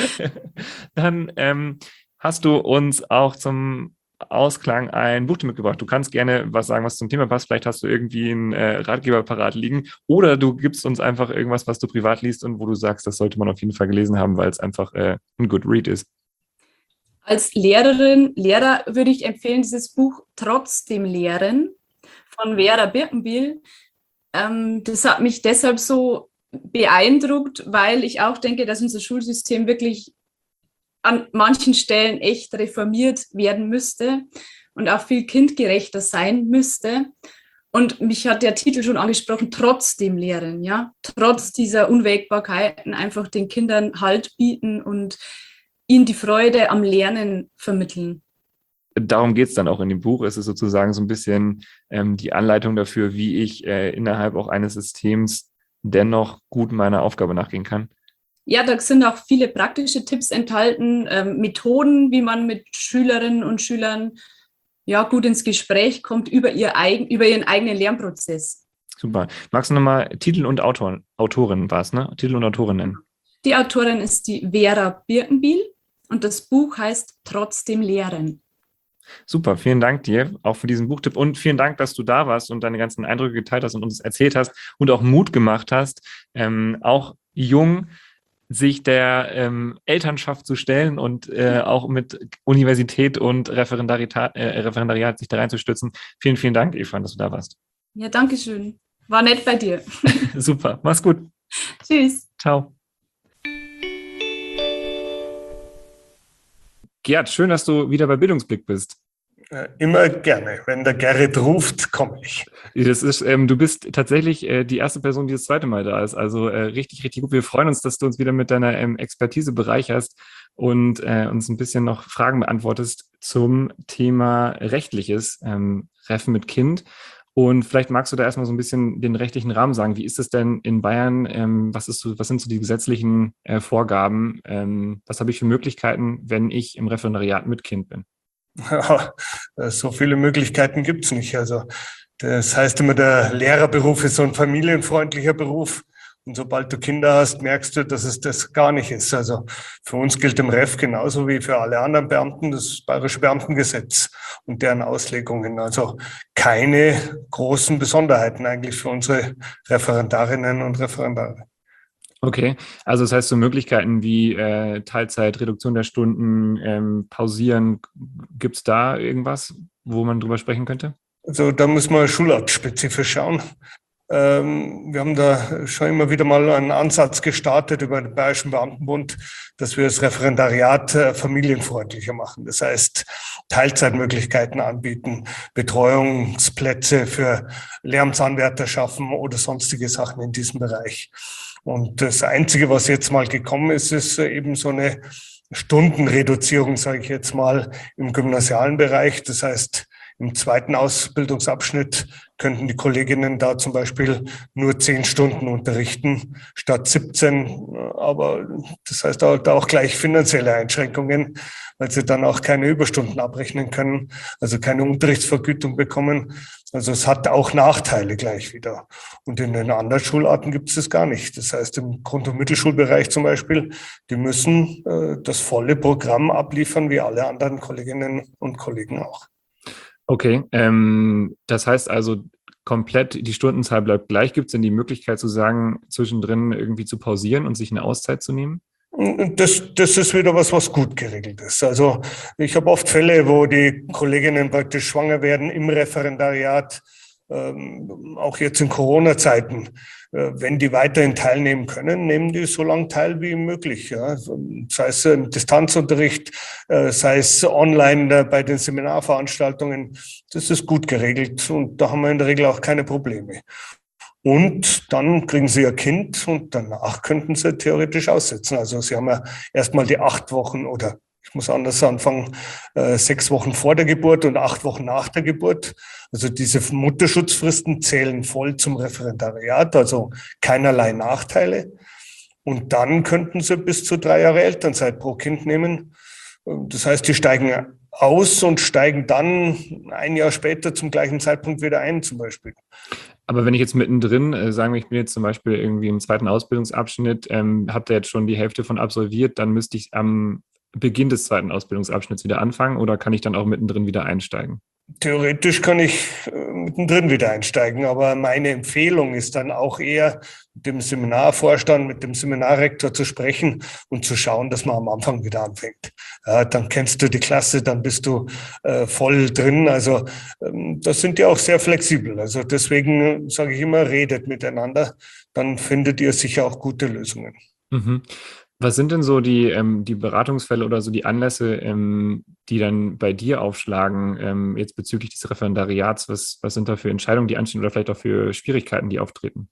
A: Dann ähm, hast du uns auch zum Ausklang ein Buch mitgebracht. Du kannst gerne was sagen, was zum Thema passt. Vielleicht hast du irgendwie einen äh, Ratgeber parat liegen, oder du gibst uns einfach irgendwas, was du privat liest und wo du sagst, das sollte man auf jeden Fall gelesen haben, weil es einfach äh, ein Good Read ist.
B: Als Lehrerin, Lehrer würde ich empfehlen, dieses Buch Trotzdem Lehren von Vera Birkenbiel. Ähm, das hat mich deshalb so beeindruckt, weil ich auch denke, dass unser Schulsystem wirklich an manchen Stellen echt reformiert werden müsste und auch viel kindgerechter sein müsste. Und mich hat der Titel schon angesprochen, Trotzdem Lehren, ja, trotz dieser Unwägbarkeiten einfach den Kindern Halt bieten und ihnen die Freude am Lernen vermitteln.
A: Darum geht es dann auch in dem Buch. Es ist sozusagen so ein bisschen ähm, die Anleitung dafür, wie ich äh, innerhalb auch eines Systems dennoch gut meiner Aufgabe nachgehen kann.
B: Ja, da sind auch viele praktische Tipps enthalten, ähm, Methoden, wie man mit Schülerinnen und Schülern ja, gut ins Gespräch kommt über, ihr eigen, über ihren eigenen Lernprozess.
A: Super. Magst du nochmal Titel und Autor, Autorin war es, ne? Titel und Autorin nennen.
B: Die Autorin ist die Vera Birkenbiel und das Buch heißt Trotzdem Lehren.
A: Super, vielen Dank dir auch für diesen Buchtipp und vielen Dank, dass du da warst und deine ganzen Eindrücke geteilt hast und uns erzählt hast und auch Mut gemacht hast, ähm, auch jung sich der ähm, Elternschaft zu stellen und äh, auch mit Universität und Referendariat, äh, Referendariat sich da reinzustützen. Vielen, vielen Dank, Eva, dass du da warst.
B: Ja, danke schön. War nett bei dir.
A: Super, mach's gut.
B: Tschüss.
A: Ciao. Gerd, schön, dass du wieder bei Bildungsblick bist.
D: Immer gerne. Wenn der Gerrit ruft, komme ich.
A: Das ist, ähm, du bist tatsächlich äh, die erste Person, die das zweite Mal da ist. Also äh, richtig, richtig gut. Wir freuen uns, dass du uns wieder mit deiner ähm, Expertise bereicherst und äh, uns ein bisschen noch Fragen beantwortest zum Thema Rechtliches, ähm, Reffen mit Kind. Und vielleicht magst du da erstmal so ein bisschen den rechtlichen Rahmen sagen. Wie ist es denn in Bayern? Ähm, was ist so, was sind so die gesetzlichen äh, Vorgaben? Ähm, was habe ich für Möglichkeiten, wenn ich im Referendariat mit Kind bin?
D: Ja, so viele Möglichkeiten gibt's nicht. Also das heißt immer, der Lehrerberuf ist so ein familienfreundlicher Beruf. Und sobald du Kinder hast, merkst du, dass es das gar nicht ist. Also für uns gilt im Ref genauso wie für alle anderen Beamten das Bayerische Beamtengesetz und deren Auslegungen. Also keine großen Besonderheiten eigentlich für unsere Referendarinnen und Referendare.
A: Okay, also das heißt so Möglichkeiten wie äh, Teilzeit, Reduktion der Stunden, ähm, Pausieren, gibt es da irgendwas, wo man drüber sprechen könnte?
D: Also da muss man schulartspezifisch schauen. Ähm, wir haben da schon immer wieder mal einen Ansatz gestartet über den Bayerischen Beamtenbund, dass wir das Referendariat äh, familienfreundlicher machen. Das heißt, Teilzeitmöglichkeiten anbieten, Betreuungsplätze für Lehramtsanwärter schaffen oder sonstige Sachen in diesem Bereich. Und das Einzige, was jetzt mal gekommen ist, ist eben so eine Stundenreduzierung, sage ich jetzt mal, im gymnasialen Bereich. Das heißt, im zweiten Ausbildungsabschnitt könnten die Kolleginnen da zum Beispiel nur zehn Stunden unterrichten statt siebzehn. Aber das heißt auch, da auch gleich finanzielle Einschränkungen, weil sie dann auch keine Überstunden abrechnen können, also keine Unterrichtsvergütung bekommen. Also es hat auch Nachteile gleich wieder. Und in den anderen Schularten gibt es das gar nicht. Das heißt, im Grund- und Mittelschulbereich zum Beispiel, die müssen äh, das volle Programm abliefern, wie alle anderen Kolleginnen und Kollegen auch.
A: Okay, ähm, das heißt also komplett, die Stundenzahl bleibt gleich. Gibt es denn die Möglichkeit zu sagen, zwischendrin irgendwie zu pausieren und sich eine Auszeit zu nehmen?
D: Das, das ist wieder was, was gut geregelt ist. Also ich habe oft Fälle, wo die Kolleginnen praktisch schwanger werden im Referendariat, ähm, auch jetzt in Corona-Zeiten. Äh, wenn die weiterhin teilnehmen können, nehmen die so lange teil wie möglich. Ja. Sei es im Distanzunterricht, äh, sei es online äh, bei den Seminarveranstaltungen. Das ist gut geregelt und da haben wir in der Regel auch keine Probleme. Und dann kriegen sie ihr Kind und danach könnten sie theoretisch aussetzen. Also sie haben ja erstmal die acht Wochen oder ich muss anders anfangen, äh, sechs Wochen vor der Geburt und acht Wochen nach der Geburt. Also diese Mutterschutzfristen zählen voll zum Referendariat, also keinerlei Nachteile. Und dann könnten sie bis zu drei Jahre Elternzeit pro Kind nehmen. Das heißt, die steigen aus und steigen dann ein Jahr später zum gleichen Zeitpunkt wieder ein zum Beispiel.
A: Aber wenn ich jetzt mittendrin, äh, sagen wir, ich bin jetzt zum Beispiel irgendwie im zweiten Ausbildungsabschnitt, ähm, habt ihr jetzt schon die Hälfte von absolviert, dann müsste ich am Beginn des zweiten Ausbildungsabschnitts wieder anfangen oder kann ich dann auch mittendrin wieder einsteigen?
D: Theoretisch kann ich äh, mittendrin wieder einsteigen, aber meine Empfehlung ist dann auch eher, mit dem Seminarvorstand, mit dem Seminarrektor zu sprechen und zu schauen, dass man am Anfang wieder anfängt. Ja, dann kennst du die Klasse, dann bist du äh, voll drin. Also ähm, das sind ja auch sehr flexibel. Also deswegen sage ich immer, redet miteinander, dann findet ihr sicher auch gute Lösungen.
A: Mhm. Was sind denn so die, ähm, die Beratungsfälle oder so die Anlässe, ähm, die dann bei dir aufschlagen, ähm, jetzt bezüglich des Referendariats? Was, was sind da für Entscheidungen, die anstehen oder vielleicht auch für Schwierigkeiten, die auftreten?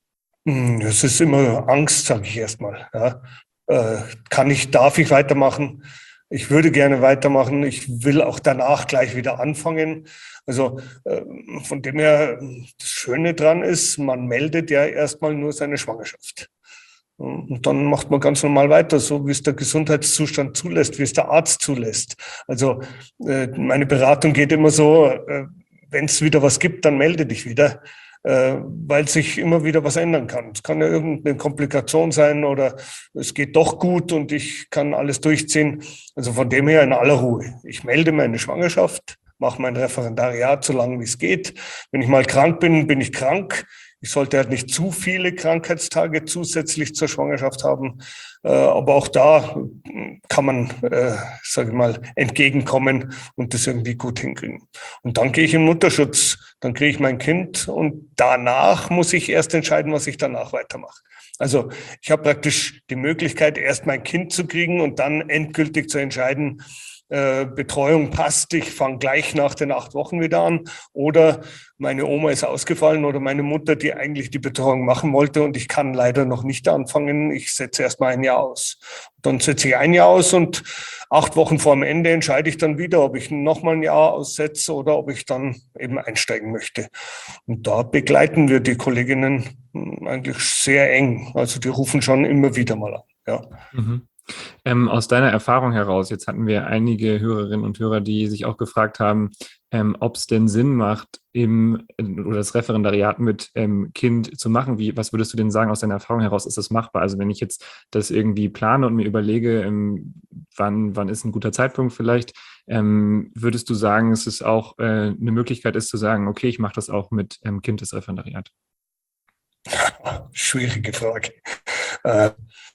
D: Das ist immer Angst, sage ich erstmal. Ja. Äh, kann ich, darf ich weitermachen? Ich würde gerne weitermachen. Ich will auch danach gleich wieder anfangen. Also äh, von dem her, das Schöne dran ist, man meldet ja erstmal nur seine Schwangerschaft. Und dann macht man ganz normal weiter, so wie es der Gesundheitszustand zulässt, wie es der Arzt zulässt. Also äh, meine Beratung geht immer so, äh, wenn es wieder was gibt, dann melde dich wieder, äh, weil sich immer wieder was ändern kann. Es kann ja irgendeine Komplikation sein oder es geht doch gut und ich kann alles durchziehen. Also von dem her in aller Ruhe. Ich melde meine Schwangerschaft, mache mein Referendariat so lange wie es geht. Wenn ich mal krank bin, bin ich krank. Ich sollte halt nicht zu viele Krankheitstage zusätzlich zur Schwangerschaft haben. Äh, aber auch da kann man, äh, sage ich mal, entgegenkommen und das irgendwie gut hinkriegen. Und dann gehe ich in Mutterschutz, dann kriege ich mein Kind und danach muss ich erst entscheiden, was ich danach weitermache. Also ich habe praktisch die Möglichkeit, erst mein Kind zu kriegen und dann endgültig zu entscheiden, Äh, Betreuung passt, ich fange gleich nach den acht Wochen wieder an oder meine Oma ist ausgefallen oder meine Mutter, die eigentlich die Betreuung machen wollte und ich kann leider noch nicht anfangen, ich setze erst mal ein Jahr aus. Dann setze ich ein Jahr aus und acht Wochen vor dem Ende entscheide ich dann wieder, ob ich noch mal ein Jahr aussetze oder ob ich dann eben einsteigen möchte. Und da begleiten wir die Kolleginnen eigentlich sehr eng, also die rufen schon immer wieder mal an. Ja.
A: Mhm. Ähm, aus deiner Erfahrung heraus, jetzt hatten wir einige Hörerinnen und Hörer, die sich auch gefragt haben, ähm, ob es denn Sinn macht, im, oder das Referendariat mit ähm, Kind zu machen. Wie, was würdest du denn sagen, aus deiner Erfahrung heraus, ist das machbar? Also wenn ich jetzt das irgendwie plane und mir überlege, ähm, wann, wann ist ein guter Zeitpunkt vielleicht, ähm, würdest du sagen, es ist auch äh, eine Möglichkeit ist zu sagen, okay, ich mache das auch mit ähm, Kind, das Referendariat?
D: Schwierige Frage. Äh,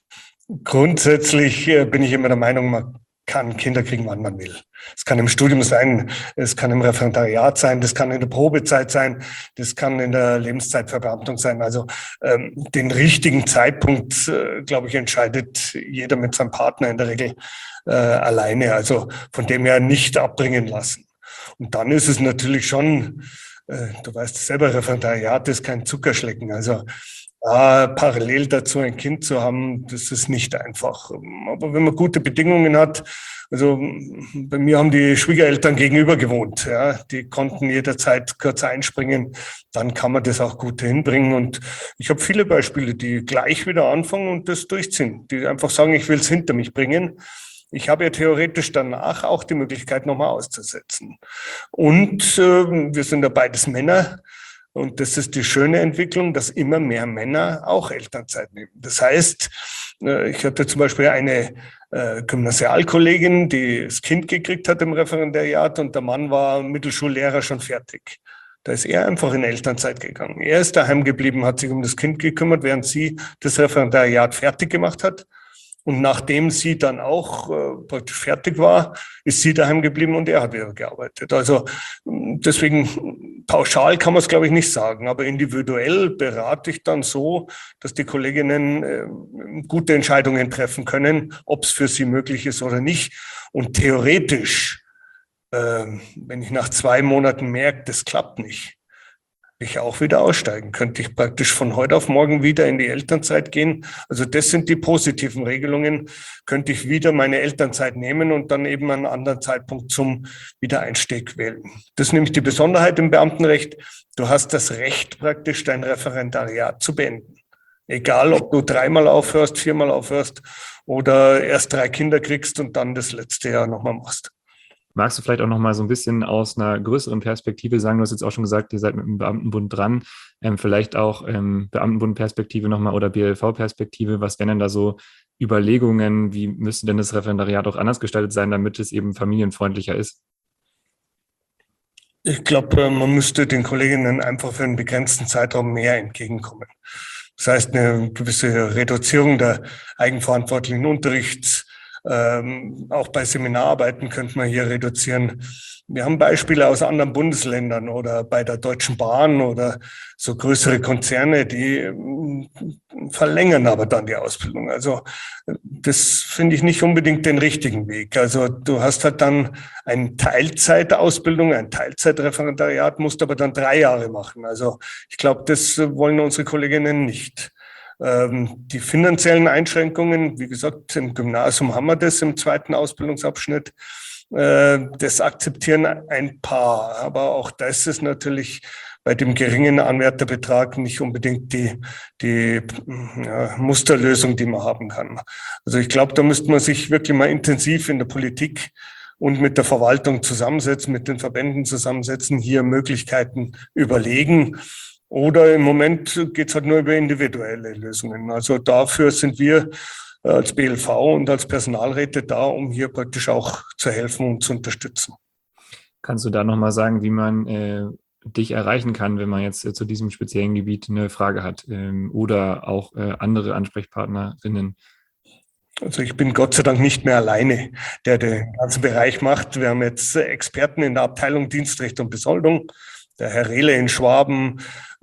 D: Grundsätzlich äh, bin ich immer der Meinung, man kann Kinder kriegen, wann man will. Es kann im Studium sein, es kann im Referendariat sein, das kann in der Probezeit sein, das kann in der Lebenszeitverbeamtung sein. Also ähm, den richtigen Zeitpunkt, äh, glaube ich, entscheidet jeder mit seinem Partner in der Regel äh, alleine. Also von dem her nicht abbringen lassen. Und dann ist es natürlich schon, äh, du weißt selber, Referendariat ist kein Zuckerschlecken. Also Ja, parallel dazu ein Kind zu haben, das ist nicht einfach. Aber wenn man gute Bedingungen hat, also bei mir haben die Schwiegereltern gegenüber gewohnt, ja, die konnten jederzeit kurz einspringen, dann kann man das auch gut hinbringen. Und ich habe viele Beispiele, die gleich wieder anfangen und das durchziehen, die einfach sagen, ich will es hinter mich bringen. Ich habe ja theoretisch danach auch die Möglichkeit, nochmal auszusetzen. Und äh, wir sind ja beides Männer. Und das ist die schöne Entwicklung, dass immer mehr Männer auch Elternzeit nehmen. Das heißt, ich hatte zum Beispiel eine Gymnasialkollegin, die das Kind gekriegt hat im Referendariat und der Mann war Mittelschullehrer schon fertig. Da ist er einfach in Elternzeit gegangen. Er ist daheim geblieben, hat sich um das Kind gekümmert, während sie das Referendariat fertig gemacht hat. Und nachdem sie dann auch äh, praktisch fertig war, ist sie daheim geblieben und er hat wieder gearbeitet. Also deswegen pauschal kann man es, glaube ich, nicht sagen. Aber individuell berate ich dann so, dass die Kolleginnen äh, gute Entscheidungen treffen können, ob es für sie möglich ist oder nicht. Und theoretisch, äh, wenn ich nach zwei Monaten merke, das klappt nicht, ich auch wieder aussteigen. Könnte ich praktisch von heute auf morgen wieder in die Elternzeit gehen. Also das sind die positiven Regelungen. Könnte ich wieder meine Elternzeit nehmen und dann eben einen anderen Zeitpunkt zum Wiedereinstieg wählen. Das ist nämlich die Besonderheit im Beamtenrecht. Du hast das Recht, praktisch dein Referendariat zu beenden. Egal, ob du dreimal aufhörst, viermal aufhörst oder erst drei Kinder kriegst und dann das letzte Jahr nochmal machst.
A: Magst du vielleicht auch noch mal so ein bisschen aus einer größeren Perspektive sagen, du hast jetzt auch schon gesagt, ihr seid mit dem Beamtenbund dran, ähm, vielleicht auch ähm, Beamtenbund-Perspektive nochmal oder B L V-Perspektive, was wären denn da so Überlegungen, wie müsste denn das Referendariat auch anders gestaltet sein, damit es eben familienfreundlicher ist?
D: Ich glaube, man müsste den Kolleginnen einfach für einen begrenzten Zeitraum mehr entgegenkommen. Das heißt, eine gewisse Reduzierung der eigenverantwortlichen Unterrichts, Ähm, auch bei Seminararbeiten könnte man hier reduzieren. Wir haben Beispiele aus anderen Bundesländern oder bei der Deutschen Bahn oder so größere Konzerne, die äh, verlängern aber dann die Ausbildung. Also das finde ich nicht unbedingt den richtigen Weg. Also du hast halt dann eine Teilzeitausbildung, ein Teilzeitreferendariat, musst aber dann drei Jahre machen. Also ich glaube, das wollen unsere Kolleginnen nicht. Die finanziellen Einschränkungen, wie gesagt, im Gymnasium haben wir das im zweiten Ausbildungsabschnitt. Das akzeptieren ein paar, aber auch das ist natürlich bei dem geringen Anwärterbetrag nicht unbedingt die, die ja, Musterlösung, die man haben kann. Also ich glaube, da müsste man sich wirklich mal intensiv in der Politik und mit der Verwaltung zusammensetzen, mit den Verbänden zusammensetzen, hier Möglichkeiten überlegen. Oder im Moment geht es halt nur über individuelle Lösungen. Also dafür sind wir als B L V und als Personalräte da, um hier praktisch auch zu helfen und zu unterstützen.
A: Kannst du da nochmal sagen, wie man äh, dich erreichen kann, wenn man jetzt äh, zu diesem speziellen Gebiet eine Frage hat ähm, oder auch äh, andere Ansprechpartnerinnen?
D: Also ich bin Gott sei Dank nicht mehr alleine, der den ganzen Bereich macht. Wir haben jetzt Experten in der Abteilung Dienstrecht und Besoldung. Der Herr Rehle in Schwaben,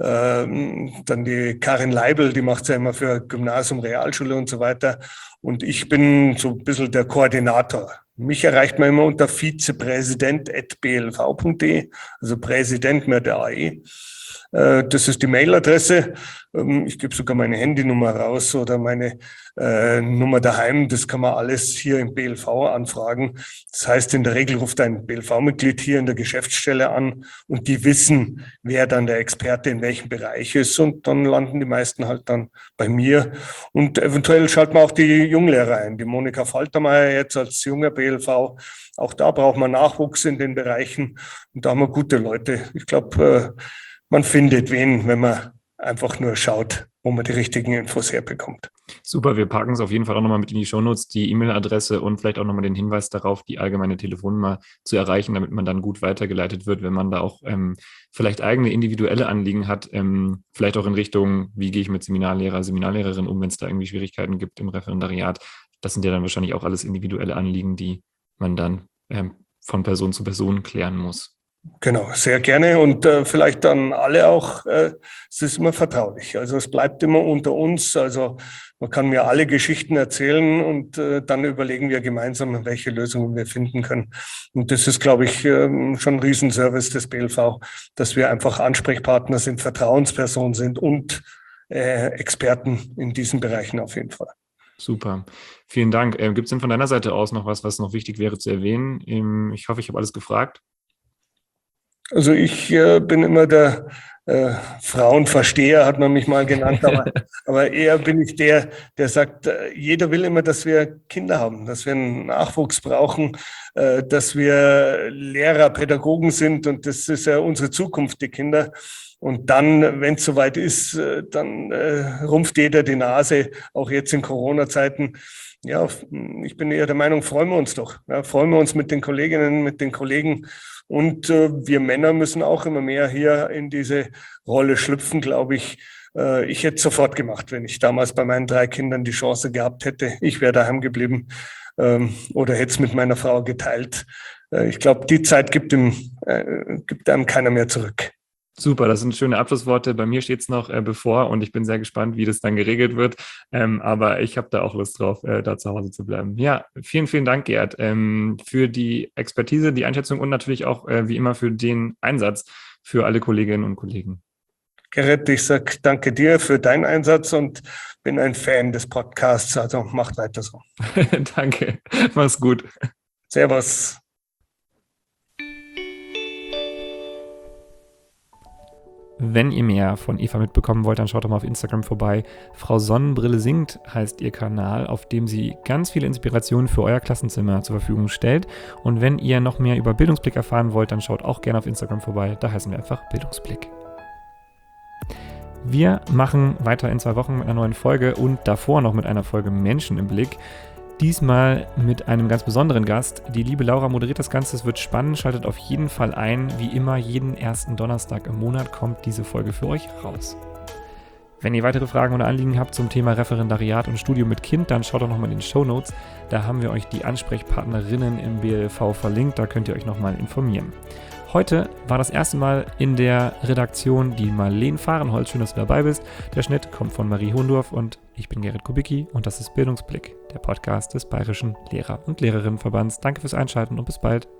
D: ähm, dann die Karin Leibel, die macht es ja immer für Gymnasium, Realschule und so weiter. Und ich bin so ein bisschen der Koordinator. Mich erreicht man immer unter vizepräsident at b l v punkt d e, also Präsident mit der A E. Äh, das ist die Mailadresse. Ähm, ich gebe sogar meine Handynummer raus oder meine äh, Nummer daheim. Das kann man alles hier im B L V anfragen. Das heißt, in der Regel ruft ein B L V-Mitglied hier in der Geschäftsstelle an und die wissen, wer dann der Experte in welchem Bereich ist. Und dann landen die meisten halt dann bei mir. Und eventuell schalten wir auch die Junglehrer ein. Die Monika Faltermeier jetzt als junger B L V. Auch da braucht man Nachwuchs in den Bereichen. Und da haben wir gute Leute. Ich glaube, äh, man findet wen, wenn man einfach nur schaut, wo man die richtigen Infos herbekommt.
A: Super, wir packen es auf jeden Fall auch nochmal mit in die Shownotes, die E-Mail-Adresse und vielleicht auch nochmal den Hinweis darauf, die allgemeine Telefonnummer zu erreichen, damit man dann gut weitergeleitet wird, wenn man da auch ähm, vielleicht eigene individuelle Anliegen hat, ähm, vielleicht auch in Richtung, wie gehe ich mit Seminarlehrer, Seminarlehrerin um, wenn es da irgendwie Schwierigkeiten gibt im Referendariat. Das sind ja dann wahrscheinlich auch alles individuelle Anliegen, die man dann ähm, von Person zu Person klären muss.
D: Genau, sehr gerne und äh, vielleicht dann alle auch, äh, es ist immer vertraulich, also es bleibt immer unter uns, also man kann mir alle Geschichten erzählen und äh, dann überlegen wir gemeinsam, welche Lösungen wir finden können. Und das ist, glaube ich, äh, schon ein Riesenservice des B L V, dass wir einfach Ansprechpartner sind, Vertrauenspersonen sind und äh, Experten in diesen Bereichen auf jeden Fall.
A: Super, vielen Dank. Ähm, gibt es denn von deiner Seite aus noch was, was noch wichtig wäre zu erwähnen? Ähm, ich hoffe, ich habe alles gefragt.
D: Also ich äh, bin immer der äh, Frauenversteher, hat man mich mal genannt, aber, aber eher bin ich der, der sagt, äh, jeder will immer, dass wir Kinder haben, dass wir einen Nachwuchs brauchen, äh, dass wir Lehrer, Pädagogen sind und das ist ja unsere Zukunft, die Kinder. Und dann, wenn es soweit ist, äh, dann äh, rumpft jeder die Nase, auch jetzt in Corona-Zeiten. Ja, ich bin eher der Meinung, freuen wir uns doch. Ja, freuen wir uns mit den Kolleginnen, mit den Kollegen. Und äh, wir Männer müssen auch immer mehr hier in diese Rolle schlüpfen, glaube ich. Äh, ich hätte es sofort gemacht, wenn ich damals bei meinen drei Kindern die Chance gehabt hätte. Ich wäre daheim geblieben ähm, oder hätte es mit meiner Frau geteilt. Äh, ich glaube, die Zeit gibt, ihm, äh, gibt einem keiner mehr zurück.
A: Super, das sind schöne Abschlussworte. Bei mir steht es noch äh, bevor und ich bin sehr gespannt, wie das dann geregelt wird. Ähm, aber ich habe da auch Lust drauf, äh, da zu Hause zu bleiben. Ja, vielen, vielen Dank, Gerd, ähm, für die Expertise, die Einschätzung und natürlich auch äh, wie immer für den Einsatz für alle Kolleginnen und Kollegen.
D: Gerrit, ich sage danke dir für deinen Einsatz und bin ein Fan des Podcasts. Also macht weiter so.
A: Danke, mach's gut.
D: Servus.
A: Wenn ihr mehr von Eva mitbekommen wollt, dann schaut doch mal auf Instagram vorbei. Frau Sonnenbrille singt heißt ihr Kanal, auf dem sie ganz viele Inspirationen für euer Klassenzimmer zur Verfügung stellt. Und wenn ihr noch mehr über Bildungsblick erfahren wollt, dann schaut auch gerne auf Instagram vorbei. Da heißen wir einfach Bildungsblick. Wir machen weiter in zwei Wochen mit einer neuen Folge und davor noch mit einer Folge Menschen im Blick. Diesmal mit einem ganz besonderen Gast. Die liebe Laura moderiert das Ganze. Es wird spannend. Schaltet auf jeden Fall ein. Wie immer, jeden ersten Donnerstag im Monat kommt diese Folge für euch raus. Wenn ihr weitere Fragen oder Anliegen habt zum Thema Referendariat und Studium mit Kind, dann schaut doch nochmal in den Shownotes. Da haben wir euch die Ansprechpartnerinnen im B L V verlinkt. Da könnt ihr euch nochmal informieren. Heute war das erste Mal in der Redaktion die Marleen Fahrenholz. Schön, dass du dabei bist. Der Schnitt kommt von Marie Hohndorf und ich bin Gerrit Kubicki und das ist Bildungsblick, der Podcast des Bayerischen Lehrer- und Lehrerinnenverbands. Danke fürs Einschalten und bis bald.